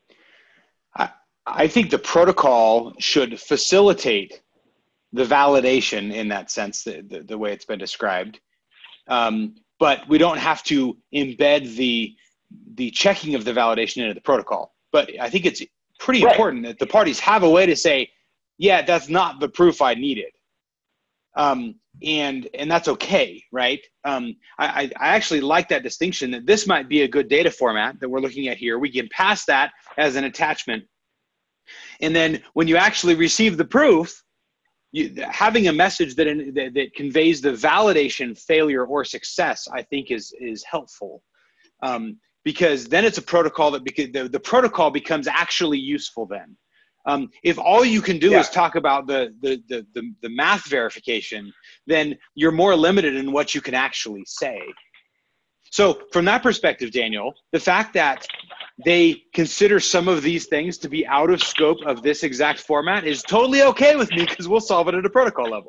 I, I think the protocol should facilitate the validation in that sense, the, the, the way it's been described. Um, but we don't have to embed the, the checking of the validation into the protocol. But I think it's pretty right. important that the parties have a way to say, yeah, that's not the proof I needed. Um, and, and that's okay, right? Um, I, I actually like that distinction that this might be a good data format that we're looking at here. We can pass that as an attachment. And then when you actually receive the proof, you, having a message that, in, that, that conveys the validation, failure, or success, I think is, is helpful. Um, because then it's a protocol that beca- the, the protocol becomes actually useful then. Um, if all you can do yeah. is talk about the, the, the, the, the math verification, then you're more limited in what you can actually say. So from that perspective, Daniel, the fact that they consider some of these things to be out of scope of this exact format is totally okay with me because we'll solve it at a protocol level.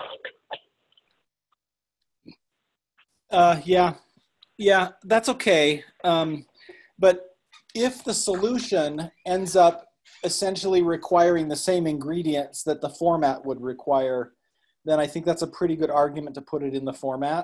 Uh, yeah, yeah, that's okay. Um, but if the solution ends up essentially requiring the same ingredients that the format would require, then I think that's a pretty good argument to put it in the format.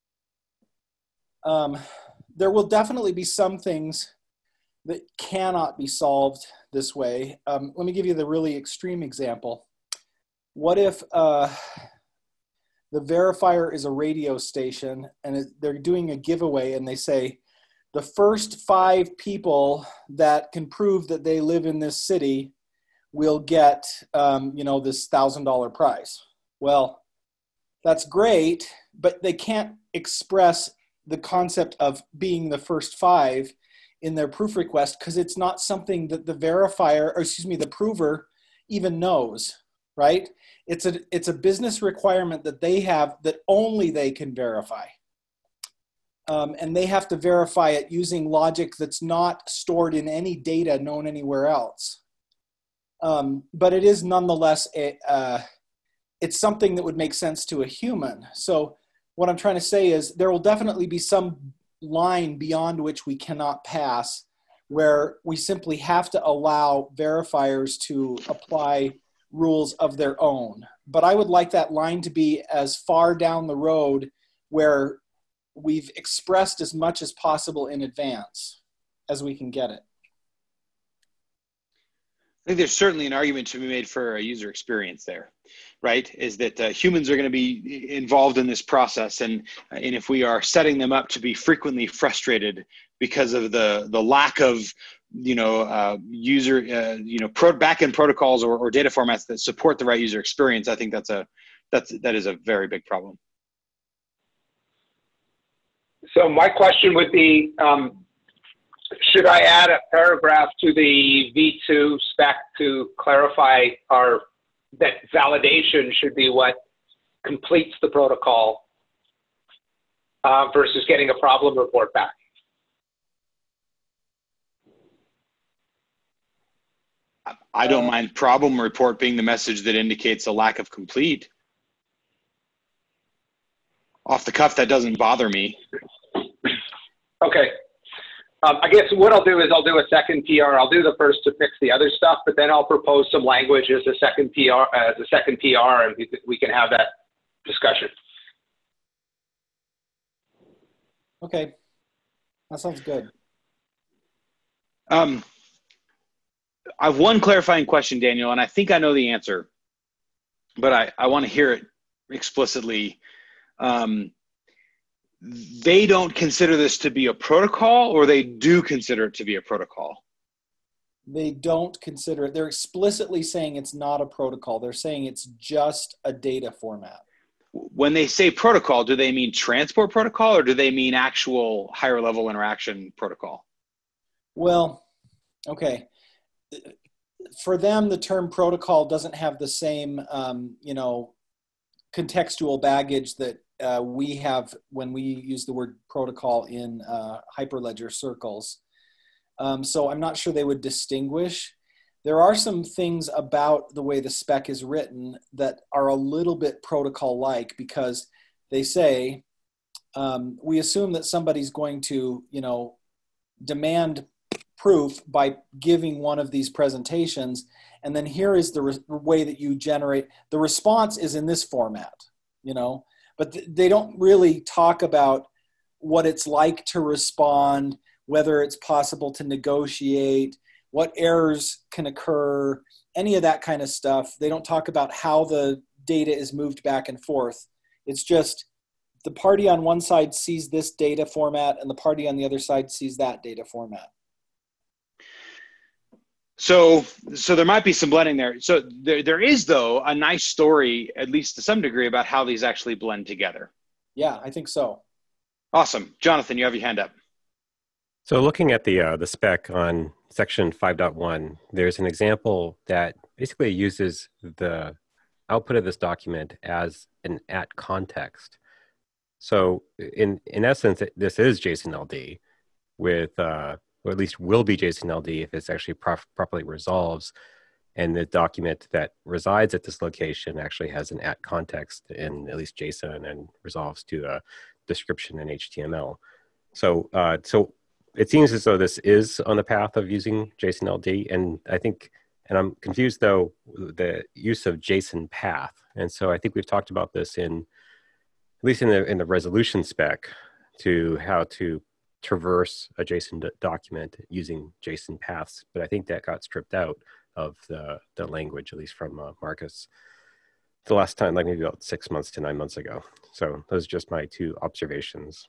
Um, there will definitely be some things that cannot be solved this way. Um, let me give you the really extreme example. What if uh, the verifier is a radio station and they're doing a giveaway and they say, the first five people that can prove that they live in this city will get, um, you know, this thousand dollar prize. Well, that's great, but they can't express the concept of being the first five in their proof request because it's not something that the verifier, or excuse me, the prover even knows, right? It's a, it's a business requirement that they have that only they can verify. Um, and they have to verify it using logic that's not stored in any data known anywhere else. Um, but it is nonetheless, a, uh, it's something that would make sense to a human. So what I'm trying to say is there will definitely be some line beyond which we cannot pass, where we simply have to allow verifiers to apply rules of their own. But I would like that line to be as far down the road where we've expressed as much as possible in advance as we can get it. I think there's certainly an argument to be made for a user experience there, right? Is that uh, humans are going to be involved in this process, and and if we are setting them up to be frequently frustrated because of the the lack of, you know, uh, user, uh, you know, pro backend protocols or, or data formats that support the right user experience, I think that's a that's that is a very big problem. So my question would be, um, should I add a paragraph to the V two spec to clarify our that validation should be what completes the protocol uh, versus getting a problem report back? I don't mind problem report being the message that indicates a lack of complete. Off the cuff, that doesn't bother me. Okay. Um, I guess what I'll do is I'll do a second P R. I'll do the first to fix the other stuff, but then I'll propose some language as a second P R, as a second P R, and we, we can have that discussion. Okay, that sounds good. Um, I have one clarifying question, Daniel, and I think I know the answer, but I, I want to hear it explicitly. Um, they don't consider this to be a protocol, or they do consider it to be a protocol? They don't consider it. They're explicitly saying it's not a protocol. They're saying it's just a data format. When they say protocol, do they mean transport protocol, or do they mean actual higher level interaction protocol? Well, okay. For them, the term protocol doesn't have the same, um, you know, contextual baggage that uh, we have when we use the word protocol in uh, Hyperledger circles. Um, so I'm not sure they would distinguish. There are some things about the way the spec is written that are a little bit protocol-like, because they say, um, we assume that somebody's going to, you know, demand proof by giving one of these presentations, and then here is the re way that you generate the response is in this format, you know, but th they don't really talk about what it's like to respond, whether it's possible to negotiate, what errors can occur, any of that kind of stuff. They don't talk about how the data is moved back and forth. It's just the party on one side sees this data format and the party on the other side sees that data format. So, so there might be some blending there. So there, there is, though, a nice story, at least to some degree, about how these actually blend together. Yeah, I think so. Awesome. Jonathan, you have your hand up. So looking at the, uh, the spec on section five point one, there's an example that basically uses the output of this document as an at context. So in, in essence, this is JSON L D with, uh, or at least will be JSON L D if it's actually pro properly resolves, and the document that resides at this location actually has an at context in at least JSON and resolves to a description in H T M L. So, uh, so it seems as though this is on the path of using JSON L D, and I think, and I'm confused though, the use of JSON path. And so I think we've talked about this in, at least in the, in the resolution spec, to how to traverse a JSON document using JSON paths, but I think that got stripped out of the, the language, at least from uh, Marcus the last time, like maybe about six months to nine months ago. So those are just my two observations.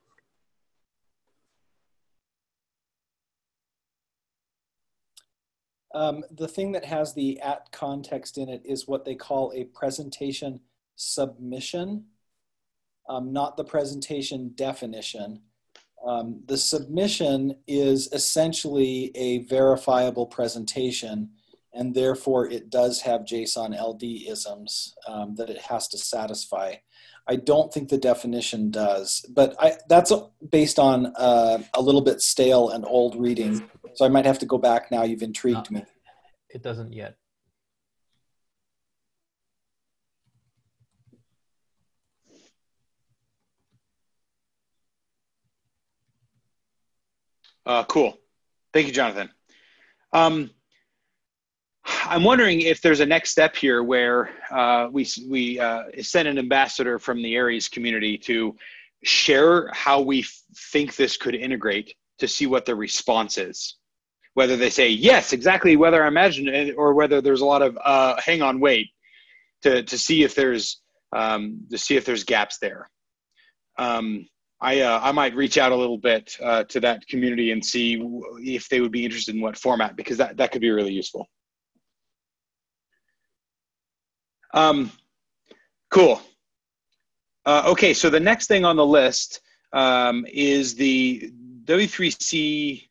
Um, the thing that has the at context in it is what they call a presentation submission, um, not the presentation definition. Um, the submission is essentially a verifiable presentation, and therefore it does have JSON L D isms um, that it has to satisfy. I don't think the definition does, but I, that's based on uh, a little bit stale and old reading, so I might have to go back now. You've intrigued no, me. It doesn't yet. Uh, cool. Thank you, Jonathan. Um, I'm wondering if there's a next step here where uh, we we uh, send an ambassador from the Aries community to share how we think this could integrate to see what the response is. Whether they say, yes, exactly whether I imagine it, or whether there's a lot of, uh, hang on, wait, to, to see if there's, um, to see if there's gaps there. Um, I, uh, I might reach out a little bit uh, to that community and see if they would be interested in what format, because that, that could be really useful. Um, cool. Uh, okay, so the next thing on the list um, is the W three C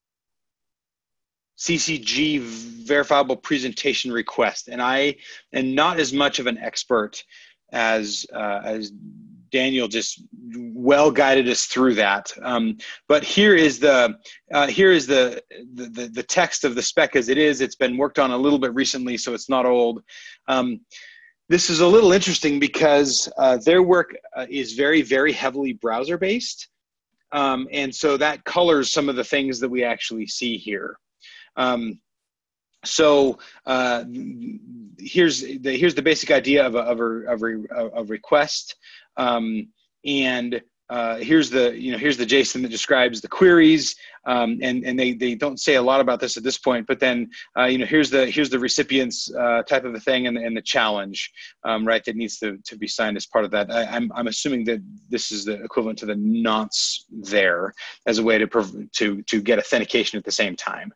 C C G verifiable presentation request. And I am not as much of an expert as, uh, as Daniel just well guided us through that. Um, but here is the uh, here is the, the the text of the spec as it is. It's been worked on a little bit recently, so it's not old. Um, this is a little interesting because uh, their work uh, is very, very heavily browser based. Um, and so that colors some of the things that we actually see here. Um, so uh, here's the here's the basic idea of a of a, of a, of request. Um, and uh, here's the, you know, here's the JSON that describes the queries, um, and and they they don't say a lot about this at this point. But then, uh, you know, here's the here's the recipient's uh, type of a thing, and, and the challenge, um, right, that needs to to be signed as part of that. I, I'm I'm assuming that this is the equivalent to the nonce there as a way to prov- to to get authentication at the same time.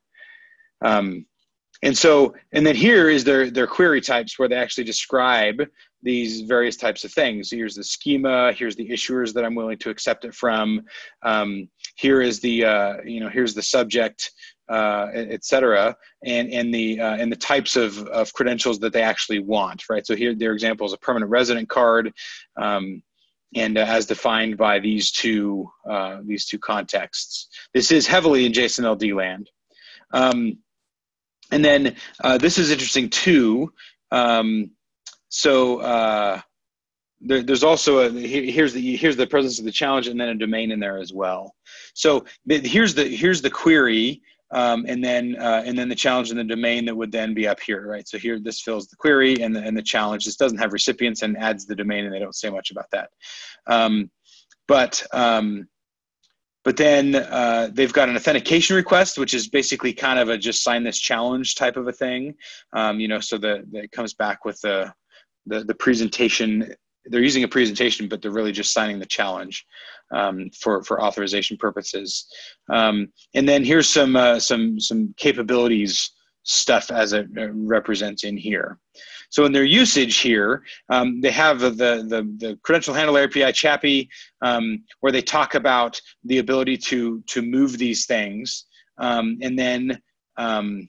Um, and so, and then here is their their query types where they actually describe these various types of things. Here's the schema. Here's the issuers that I'm willing to accept it from. Um, here is the uh, you know here's the subject, uh, et cetera, and and the uh, and the types of of credentials that they actually want. Right. So here their example is a permanent resident card, um, and uh, as defined by these two uh, these two contexts. This is heavily in JSON-L D land. Um, and then uh, this is interesting too. Um, So uh, there, there's also a here's the here's the presence of the challenge, and then a domain in there as well. So here's the here's the query, um, and then uh, and then the challenge and the domain that would then be up here, right? So here this fills the query and the and the challenge. This doesn't have recipients and adds the domain, and they don't say much about that. Um, but um, But then uh, they've got an authentication request, which is basically kind of a just sign this challenge type of a thing. Um, you know, so that it comes back with the, the the presentation. They're using a presentation, but they're really just signing the challenge um, for for authorization purposes. Um, and then here's some uh, some some capabilities stuff as it represents in here. So in their usage here, um, they have the, the, the credential handler A P I Chappy, um, where they talk about the ability to, to move these things. Um, and then, um,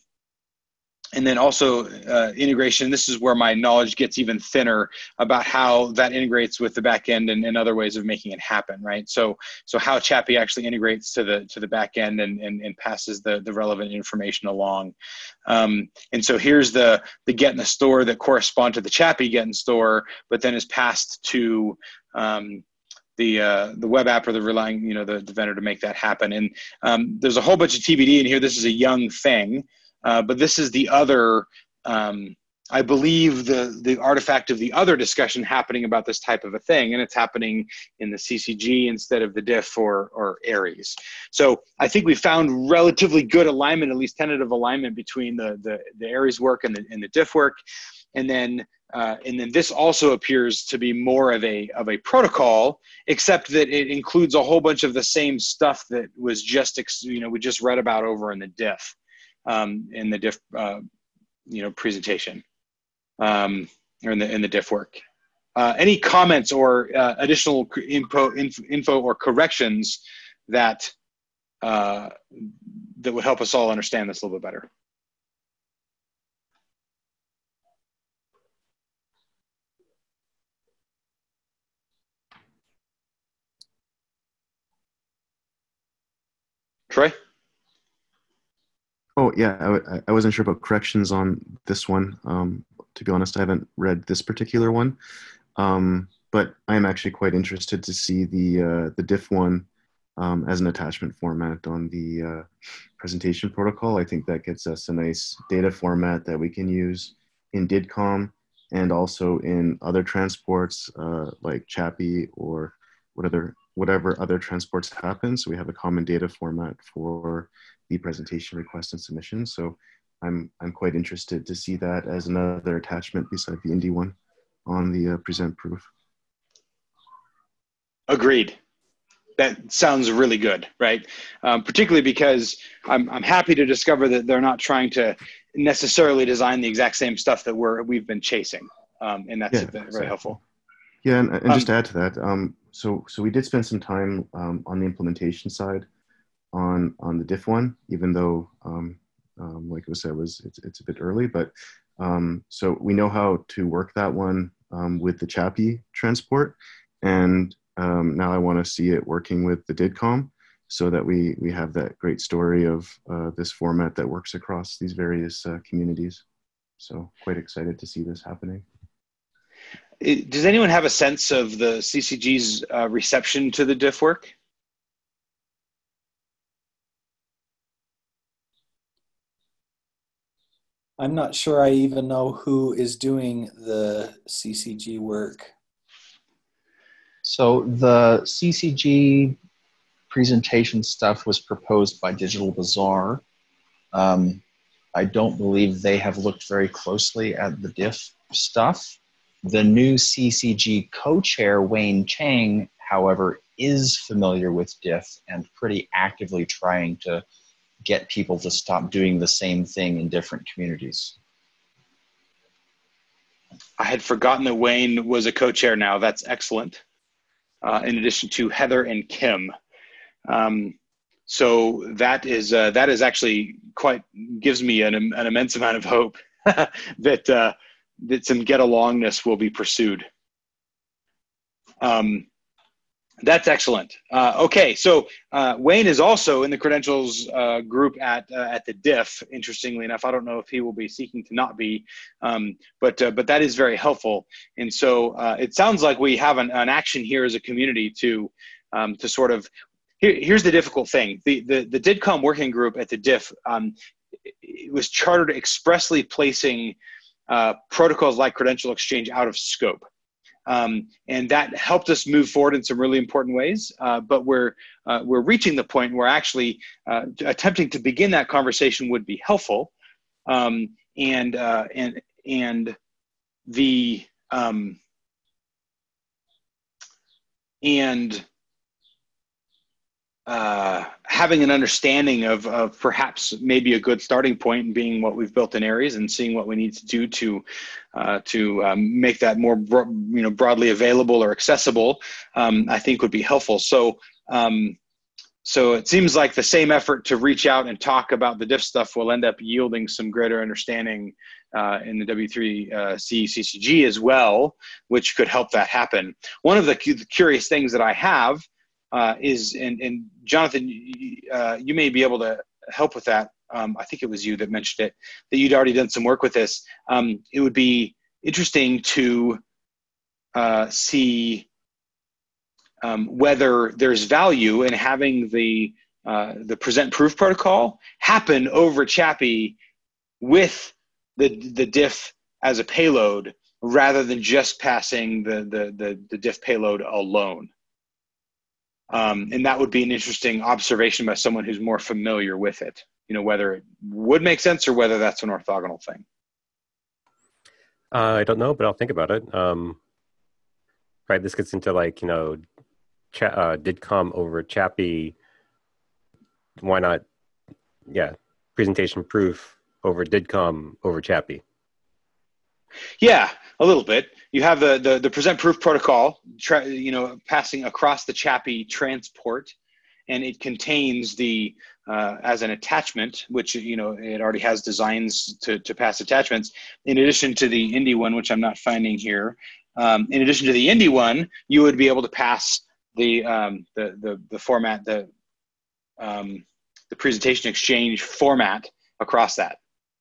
and then also uh, integration. This is where my knowledge gets even thinner about how that integrates with the backend and, and other ways of making it happen, right? So, so how Chappy actually integrates to the to the backend and, and and passes the the relevant information along. Um, and so here's the the get in the store that correspond to the Chappy get in store, but then is passed to um, the uh, the web app or the relying you know the, the vendor to make that happen. And um, there's a whole bunch of T B D in here. This is a young thing. Uh, but this is the other, um, I believe, the, the artifact of the other discussion happening about this type of a thing, and it's happening in the C C G instead of the diff or, or Aries. So I think we found relatively good alignment, at least tentative alignment, between the, the, the Aries work and the, and the diff work. And then, uh, and then this also appears to be more of a, of a protocol, except that it includes a whole bunch of the same stuff that was just, you know, we just read about over in the diff. Um, in the diff, uh, you know, presentation, um, or in the in the diff work. Uh, any comments or uh, additional info, info or corrections that uh, that would help us all understand this a little bit better? Troy? Oh, yeah, I, I wasn't sure about corrections on this one. Um, to be honest, I haven't read this particular one. Um, but I'm actually quite interested to see the uh, the diff one um, as an attachment format on the uh, presentation protocol. I think that gets us a nice data format that we can use in DIDCOM and also in other transports uh, like CHAPI or whatever, whatever other transports happen. So we have a common data format for the presentation request and submission. So I'm, I'm quite interested to see that as another attachment beside the Indy one on the uh, present proof. Agreed. That sounds really good, right? Um, particularly because I'm, I'm happy to discover that they're not trying to necessarily design the exact same stuff that we're, we've been chasing. Um, and that's Yeah, very exactly. helpful. Yeah, and, and Um, just to add to that, um, so so we did spend some time um, on the implementation side on on the diff one, even though, um, um, like I said, was it's it's a bit early, but um, so we know how to work that one um, with the CHAPI transport, and um, now I want to see it working with the DIDCOM, so that we we have that great story of uh, this format that works across these various uh, communities. So quite excited to see this happening. Does anyone have a sense of the C C G's uh, reception to the diff work? I'm not sure I even know who is doing the C C G work. So the C C G presentation stuff was proposed by Digital Bazaar. Um, I don't believe they have looked very closely at the diff stuff. The new C C G co-chair, Wayne Chang, however, is familiar with diff and pretty actively trying to get people to stop doing the same thing in different communities. I had forgotten that Wayne was a co-chair now. That's excellent. Uh, in addition to Heather and Kim. Um, so that is, uh, that is actually quite, gives me an, an immense amount of hope that, uh, that some get alongness will be pursued. Um, that's excellent. Uh, okay, so uh, Wayne is also in the credentials uh, group at uh, at the diff. Interestingly enough, I don't know if he will be seeking to not be, um, but uh, but that is very helpful. And so uh, it sounds like we have an, an action here as a community to um, to sort of. Here, here's the difficult thing: the the the DIDCOM working group at the diff um, it was chartered expressly placing uh, protocols like credential exchange out of scope. Um, and that helped us move forward in some really important ways. Uh, but we're uh, we're reaching the point where actually uh, attempting to begin that conversation would be helpful. Um, and uh, and and the um, and uh, having an understanding of, of perhaps maybe a good starting point being what we've built in Aries and seeing what we need to do to uh, to um, make that more bro you know broadly available or accessible, um, I think would be helpful. So um, so it seems like the same effort to reach out and talk about the diff stuff will end up yielding some greater understanding uh, in the W three C C C G as well, which could help that happen. One of the, cu the curious things that I have Uh, is, and, and Jonathan, uh, you may be able to help with that. Um, I think it was you that mentioned it, that you'd already done some work with this. Um, it would be interesting to uh, see um, whether there's value in having the, uh, the present proof protocol happen over CHAPI with the, the diff as a payload rather than just passing the, the, the, the diff payload alone. Um, and that would be an interesting observation by someone who's more familiar with it, you know, whether it would make sense or whether that's an orthogonal thing. Uh, I don't know, but I'll think about it. Um, right, this gets into like, you know, cha uh, DIDCOM over CHAPI. Why not, yeah, presentation proof over DIDCOM over CHAPI? Yeah, a little bit. You have the, the, the present proof protocol, tra you know, passing across the CHAPI transport, and it contains the, uh, as an attachment, which, you know, it already has designs to, to pass attachments, in addition to the Indy one, which I'm not finding here. Um, in addition to the Indy one, you would be able to pass the, um, the, the, the format, the, um, the presentation exchange format across that.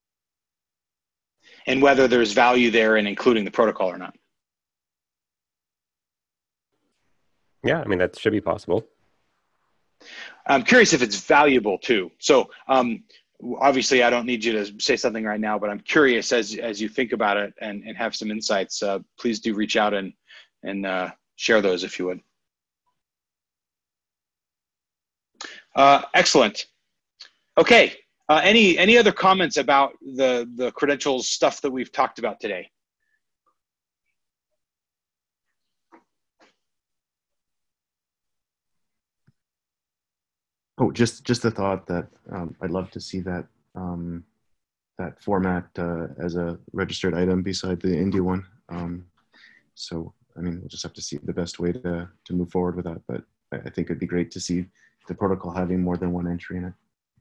And whether there's value there in including the protocol or not. Yeah, I mean, that should be possible. I'm curious if it's valuable too. So um, obviously I don't need you to say something right now, but I'm curious as, as you think about it and, and have some insights, uh, please do reach out and, and uh, share those if you would. Uh, excellent. Okay. Uh, any, any other comments about the, the credentials stuff that we've talked about today? Oh, just just the thought that um, I'd love to see that um, that format uh, as a registered item beside the Indy one. Um, so, I mean, we'll just have to see the best way to to move forward with that. But I, I think it'd be great to see the protocol having more than one entry in it.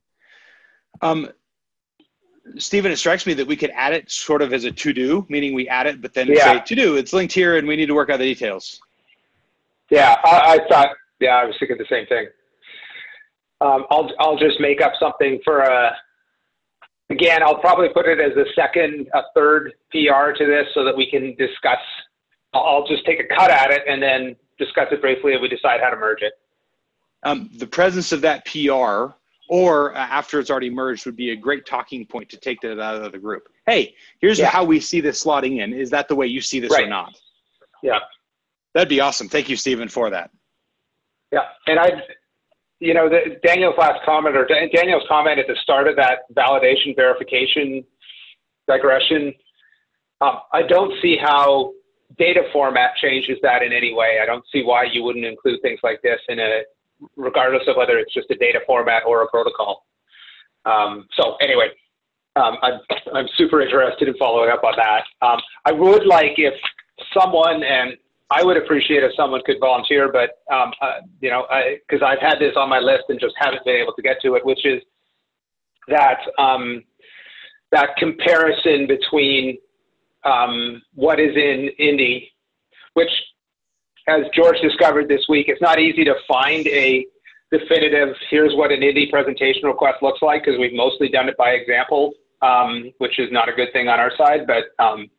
Um, Stephen, it strikes me that we could add it sort of as a to-do, meaning we add it, but then Yeah. say to-do, it's linked here and we need to work out the details. Yeah, I, I thought, yeah, I was thinking the same thing. Um, I'll, I'll just make up something for a, again, I'll probably put it as a second, a third P R to this so that we can discuss. I'll just take a cut at it and then discuss it briefly if we decide how to merge it. Um, the presence of that P R or uh, after it's already merged would be a great talking point to take that out of the group. Hey, here's Yeah. how we see this slotting in. Is that the way you see this Right. or not? Yeah. That'd be awesome. Thank you, Stephen, for that. Yeah, and I, you know, the, Daniel's last comment, or Dan- Daniel's comment at the start of that validation verification digression, um, I don't see how data format changes that in any way. I don't see why you wouldn't include things like this in a, regardless of whether it's just a data format or a protocol. Um, so anyway, um, I'm, I'm super interested in following up on that. Um, I would like if someone, and I would appreciate if someone could volunteer, but, um, uh, you know, because I've had this on my list and just haven't been able to get to it, which is that, um, that comparison between um, what is in Indy, which, as George discovered this week, it's not easy to find a definitive, here's what an Indy presentation request looks like, because we've mostly done it by example, um, which is not a good thing on our side, but um,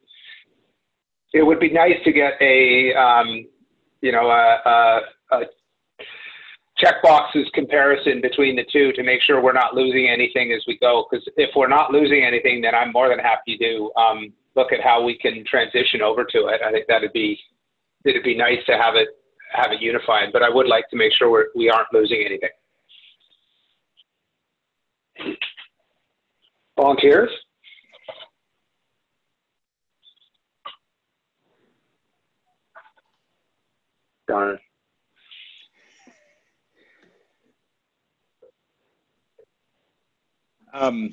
it would be nice to get a, um, you know, a, a, a checkboxes comparison between the two to make sure we're not losing anything as we go. Because if we're not losing anything, then I'm more than happy to um, look at how we can transition over to it. I think that'd be, it'd be nice to have it, have it unified, but I would like to make sure we're, we aren't losing anything. Volunteers? Darn. Um,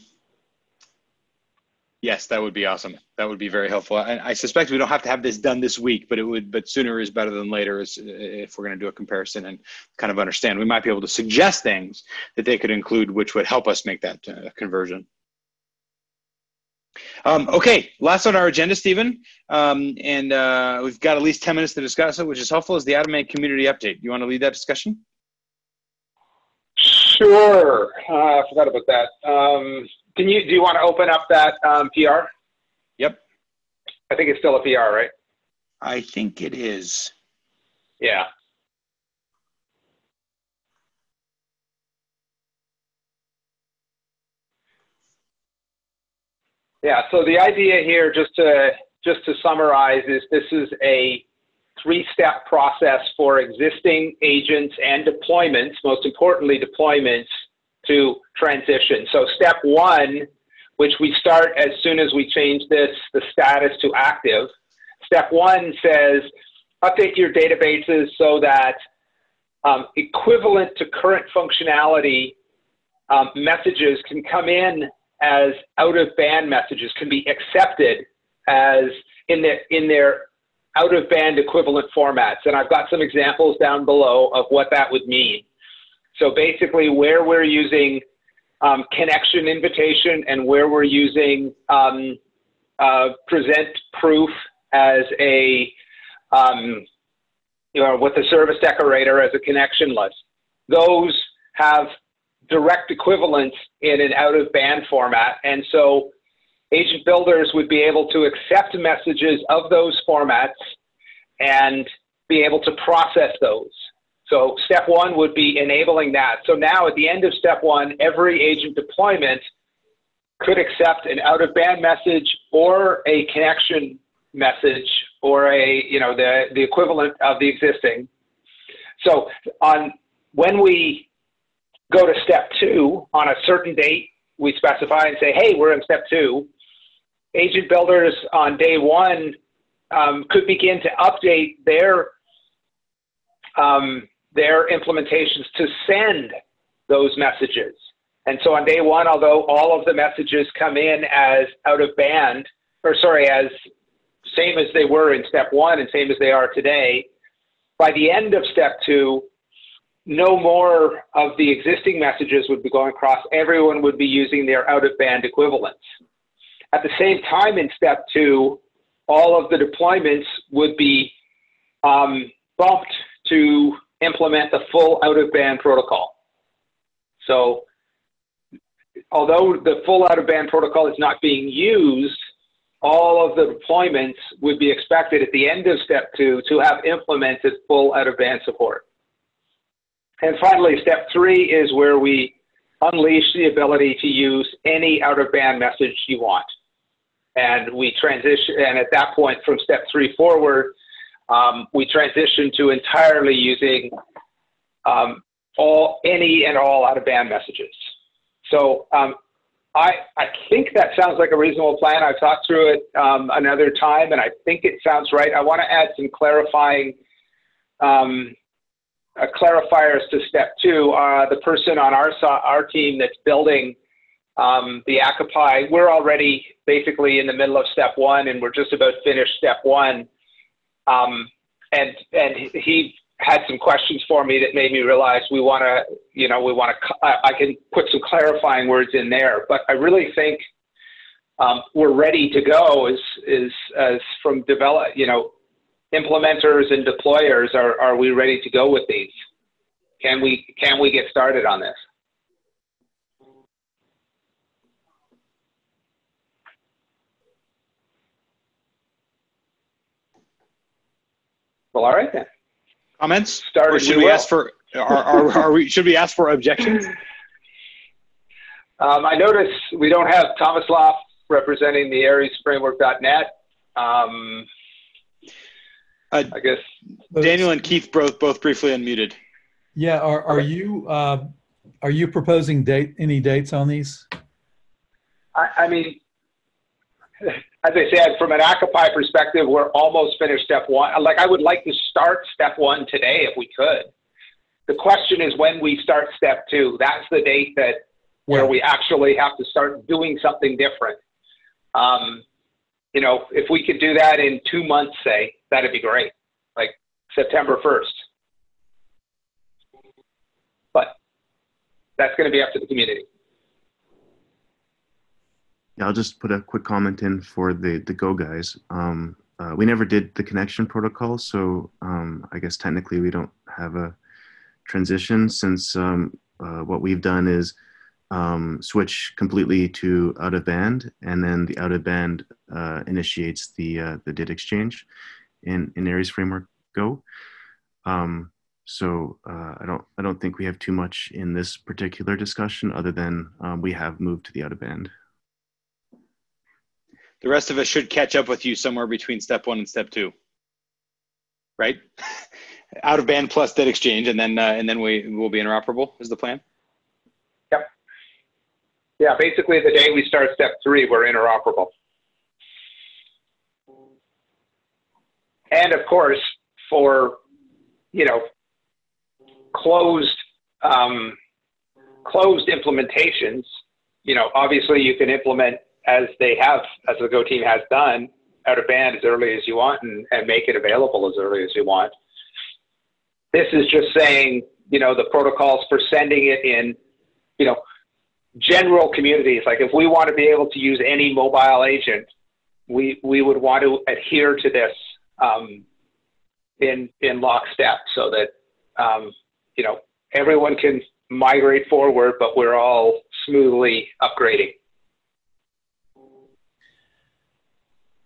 yes, that would be awesome. That would be very helpful. And I suspect we don't have to have this done this week, but it would, but sooner is better than later is, if we're going to do a comparison and kind of understand. We might be able to suggest things that they could include, which would help us make that uh, conversion. Um, okay, last on our agenda, Stephen, um, and uh, we've got at least ten minutes to discuss it, which is helpful, is the Automate community update. You want to lead that discussion? Sure. Uh, I forgot about that. Um, can you, do you want to open up that um, P R? Yep. I think it's still a P R, right? I think it is. Yeah. Yeah, so the idea here, just to, just to summarize, is this is a three-step process for existing agents and deployments, most importantly deployments, to transition. So step one, which we start as soon as we change this, the status to active. Step one says, update your databases so that um, equivalent to current functionality um, messages can come in as out-of-band messages, can be accepted as in their, in their out-of-band equivalent formats. And I've got some examples down below of what that would mean. So basically where we're using um, connection invitation and where we're using um, uh, present proof as a, um, you know, with the service decorator as a connection list. Those have direct equivalence in an out-of-band format. And so agent builders would be able to accept messages of those formats and be able to process those. So step one would be enabling that. So now at the end of step one, every agent deployment could accept an out-of-band message or a connection message or a, you know, the, the equivalent of the existing. So on when we go to step two, on a certain date, we specify and say, hey, we're in step two. Agent builders on day one um, could begin to update their um, their implementations to send those messages. And so on day one, although all of the messages come in as out of band, or sorry, as same as they were in step one and same as they are today, by the end of step two, no more of the existing messages would be going across. Everyone would be using their out of band equivalents. At the same time in step two, all of the deployments would be um, bumped to implement the full out-of-band protocol. So although the full out-of-band protocol is not being used, all of the deployments would be expected at the end of step two to have implemented full out-of-band support. And finally, step three is where we unleash the ability to use any out-of-band message you want. And we transition, and at that point, from step three forward, um, we transition to entirely using um, all, any and all out-of-band messages. So um, I, I think that sounds like a reasonable plan. I've talked through it um, another time, and I think it sounds right. I want to add some clarifying um, uh, clarifiers to step two. Uh, the person on our our team that's building um, the Akapai, we're already basically in the middle of step one, and we're just about finished step one. Um, and and he had some questions for me that made me realize we want to, you know, we want to. I can put some clarifying words in there, but I really think um, we're ready to go. As is as from develop, you know, implementers and deployers. Are are we ready to go with these? Can we can we get started on this? Well, all right then. Comments? Start or should we, we ask for? Are, are, are we? Should we ask for objections? Um, I notice we don't have Thomas Loft representing the Aries Framework dot net. Um, uh, I guess Daniel and Keith both both briefly unmuted. Yeah. Are are okay. you uh, are you proposing date any dates on these? I, I mean. As I said, from an Akapai perspective, we're almost finished step one. Like, I would like to start step one today if we could. The question is when we start step two. That's the date that where we actually have to start doing something different. Um, you know, if we could do that in two months, say, that'd be great, like September first. But that's going to be up to the community. Yeah, I'll just put a quick comment in for the, the Go guys. Um, uh, we never did the connection protocol, so um, I guess technically we don't have a transition since um, uh, what we've done is um, switch completely to out of band, and then the out of band uh, initiates the uh, the D I T exchange in, in Aries Framework Go. Um, so uh, I don't I don't think we have too much in this particular discussion other than um, we have moved to the out of band. The rest of us should catch up with you somewhere between step one and step two, right? Out of band plus D I T exchange, and then uh, and then we will be interoperable. Is the plan? Yep. Yeah, basically the day we start step three, we're interoperable. And of course, for you know closed um, closed implementations, you know, obviously you can implement as they have, as the Go team has done, out of band as early as you want and, and make it available as early as you want. This is just saying, you know, the protocols for sending it in, you know, general communities. Like if we want to be able to use any mobile agent, we, we would want to adhere to this um, in, in lockstep so that, um, you know, everyone can migrate forward, but we're all smoothly upgrading.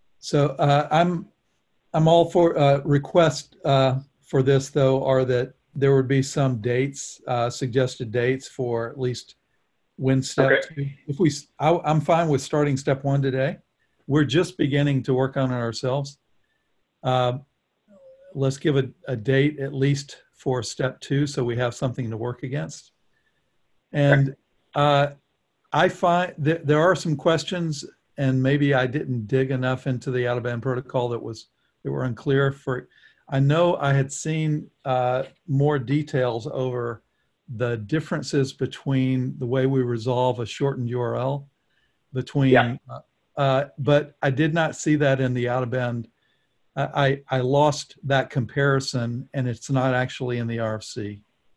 So uh, I'm I'm all for uh, requests uh, for this though are that there would be some dates, uh, suggested dates for at least when step Okay. two. If we, I, I'm fine with starting step one today. We're just beginning to work on it ourselves. Uh, let's give a, a date at least for step two so we have something to work against. And uh, I find that there are some questions, and maybe I didn't dig enough into the out-of-band protocol that was that were unclear. For I know I had seen uh, more details over the differences between the way we resolve a shortened U R L between, Yeah. uh, uh, but I did not see that in the out-of-band. I, I lost that comparison, and it's not actually in the R F C.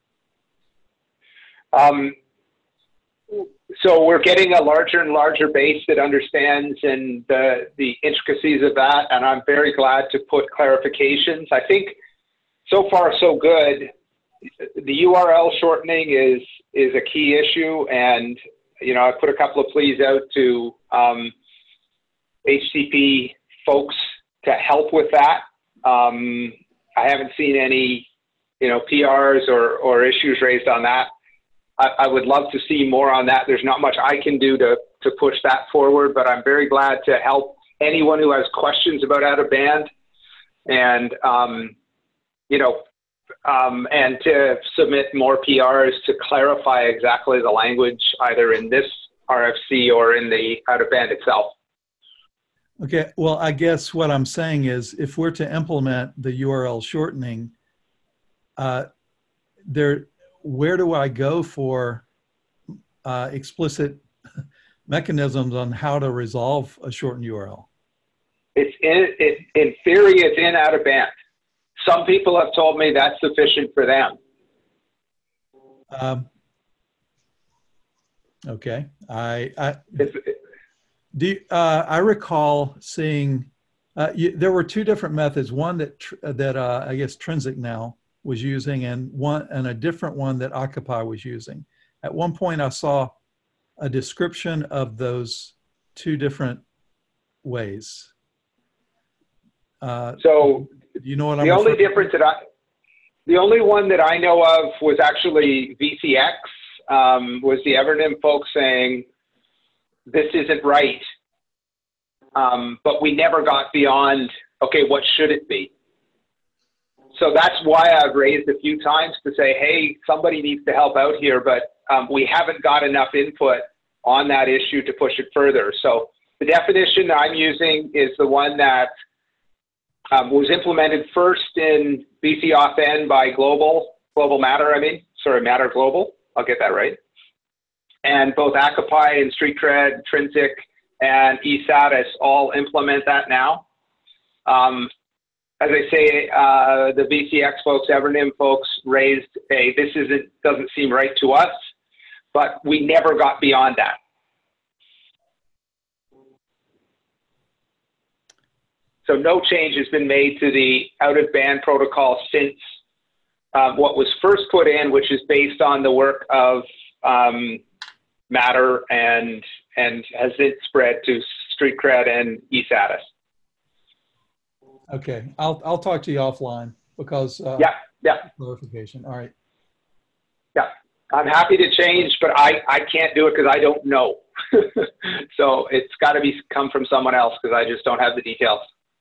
Um, so we're getting a larger and larger base that understands and the, the intricacies of that, and I'm very glad to put clarifications. I think so far so good. The U R L shortening is is a key issue, and you know I put a couple of pleas out to um, H T T P folks to help with that. Um, I haven't seen any, you know, P Rs or, or issues raised on that. I, I would love to see more on that. There's not much I can do to, to push that forward, but I'm very glad to help anyone who has questions about out of band and, um, you know, um, and to submit more P Rs to clarify exactly the language either in this R F C or in the out of band itself. Okay, well, I guess what I'm saying is if we're to implement the U R L shortening, uh, there, where do I go for uh, explicit mechanisms on how to resolve a shortened U R L? It's in, it, in theory, it's in out of band. Some people have told me that's sufficient for them. Um, okay, I, I do. You, uh, I recall seeing uh, you, there were two different methods. One that tr that uh, I guess Trinsic now was using, and one and a different one that Occupy was using. At one point, I saw a description of those two different ways. Uh, so you know what the I'm only referring difference that I, the only one that I know of was actually V C X. Um, was the Evernym folks saying this isn't right, um, but we never got beyond okay, what should it be? So that's why I've raised a few times to say, hey, somebody needs to help out here, but um, we haven't got enough input on that issue to push it further. So the definition I'm using is the one that um, was implemented first in B C Auth N by Global, Global Matter, I mean, sorry, Matter Global, I'll get that right. And both Occupy and StreetCred, Trinsic, and eSatis all implement that now. Um, As I say, uh, the V C X folks, Evernym folks raised a, this isn't, doesn't seem right to us, but we never got beyond that. So no change has been made to the out-of-band protocol since um, what was first put in, which is based on the work of um, Matter and, and has since spread to StreetCred and eSatis. Okay, I'll I'll talk to you offline because uh, yeah, yeah, clarification. All right. Yeah, I'm happy to change, but I I can't do it because I don't know. So it's got to be come from someone else because I just don't have the details.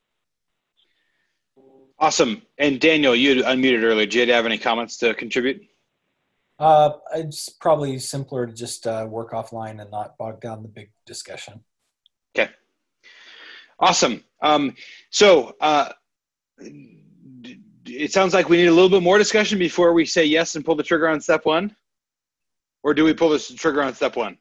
Awesome. And Daniel, you unmuted earlier. Do you have any comments to contribute? Uh, it's probably simpler to just uh, work offline and not bog down the big discussion. Okay. Awesome. Um, so uh, it sounds like we need a little bit more discussion before we say yes and pull the trigger on step one. Or do we pull this trigger on step one?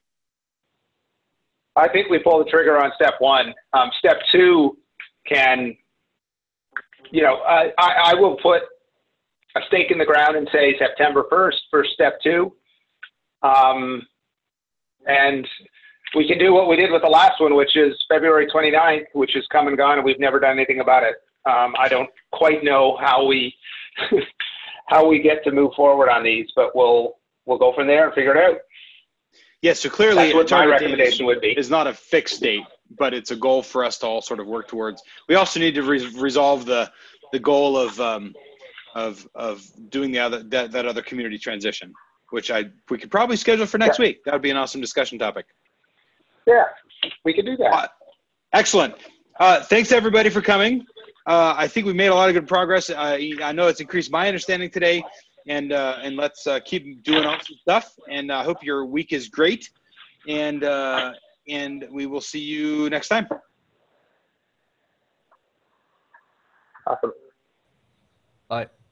I think we pull the trigger on step one. Um, step two can, you know, I, I, I will put a stake in the ground and say September first for step two. Um, and we can do what we did with the last one, which is February twenty-ninth, which is come and gone, and we've never done anything about it. Um, I don't quite know how we how we get to move forward on these, but we'll we'll go from there and figure it out. Yeah, so clearly That's what my recommendation is, would be. is not a fixed date, but it's a goal for us to all sort of work towards. We also need to re resolve the the goal of um, of of doing the other that, that other community transition, which I we could probably schedule for next yeah. week. That would be an awesome discussion topic. Yeah, we could do that. Uh, excellent. Uh, thanks everybody for coming. Uh, I think we made a lot of good progress. Uh, I know it's increased my understanding today, and uh, and let's uh, keep doing awesome stuff. And I hope your week is great. And uh, and we will see you next time. Awesome. Bye.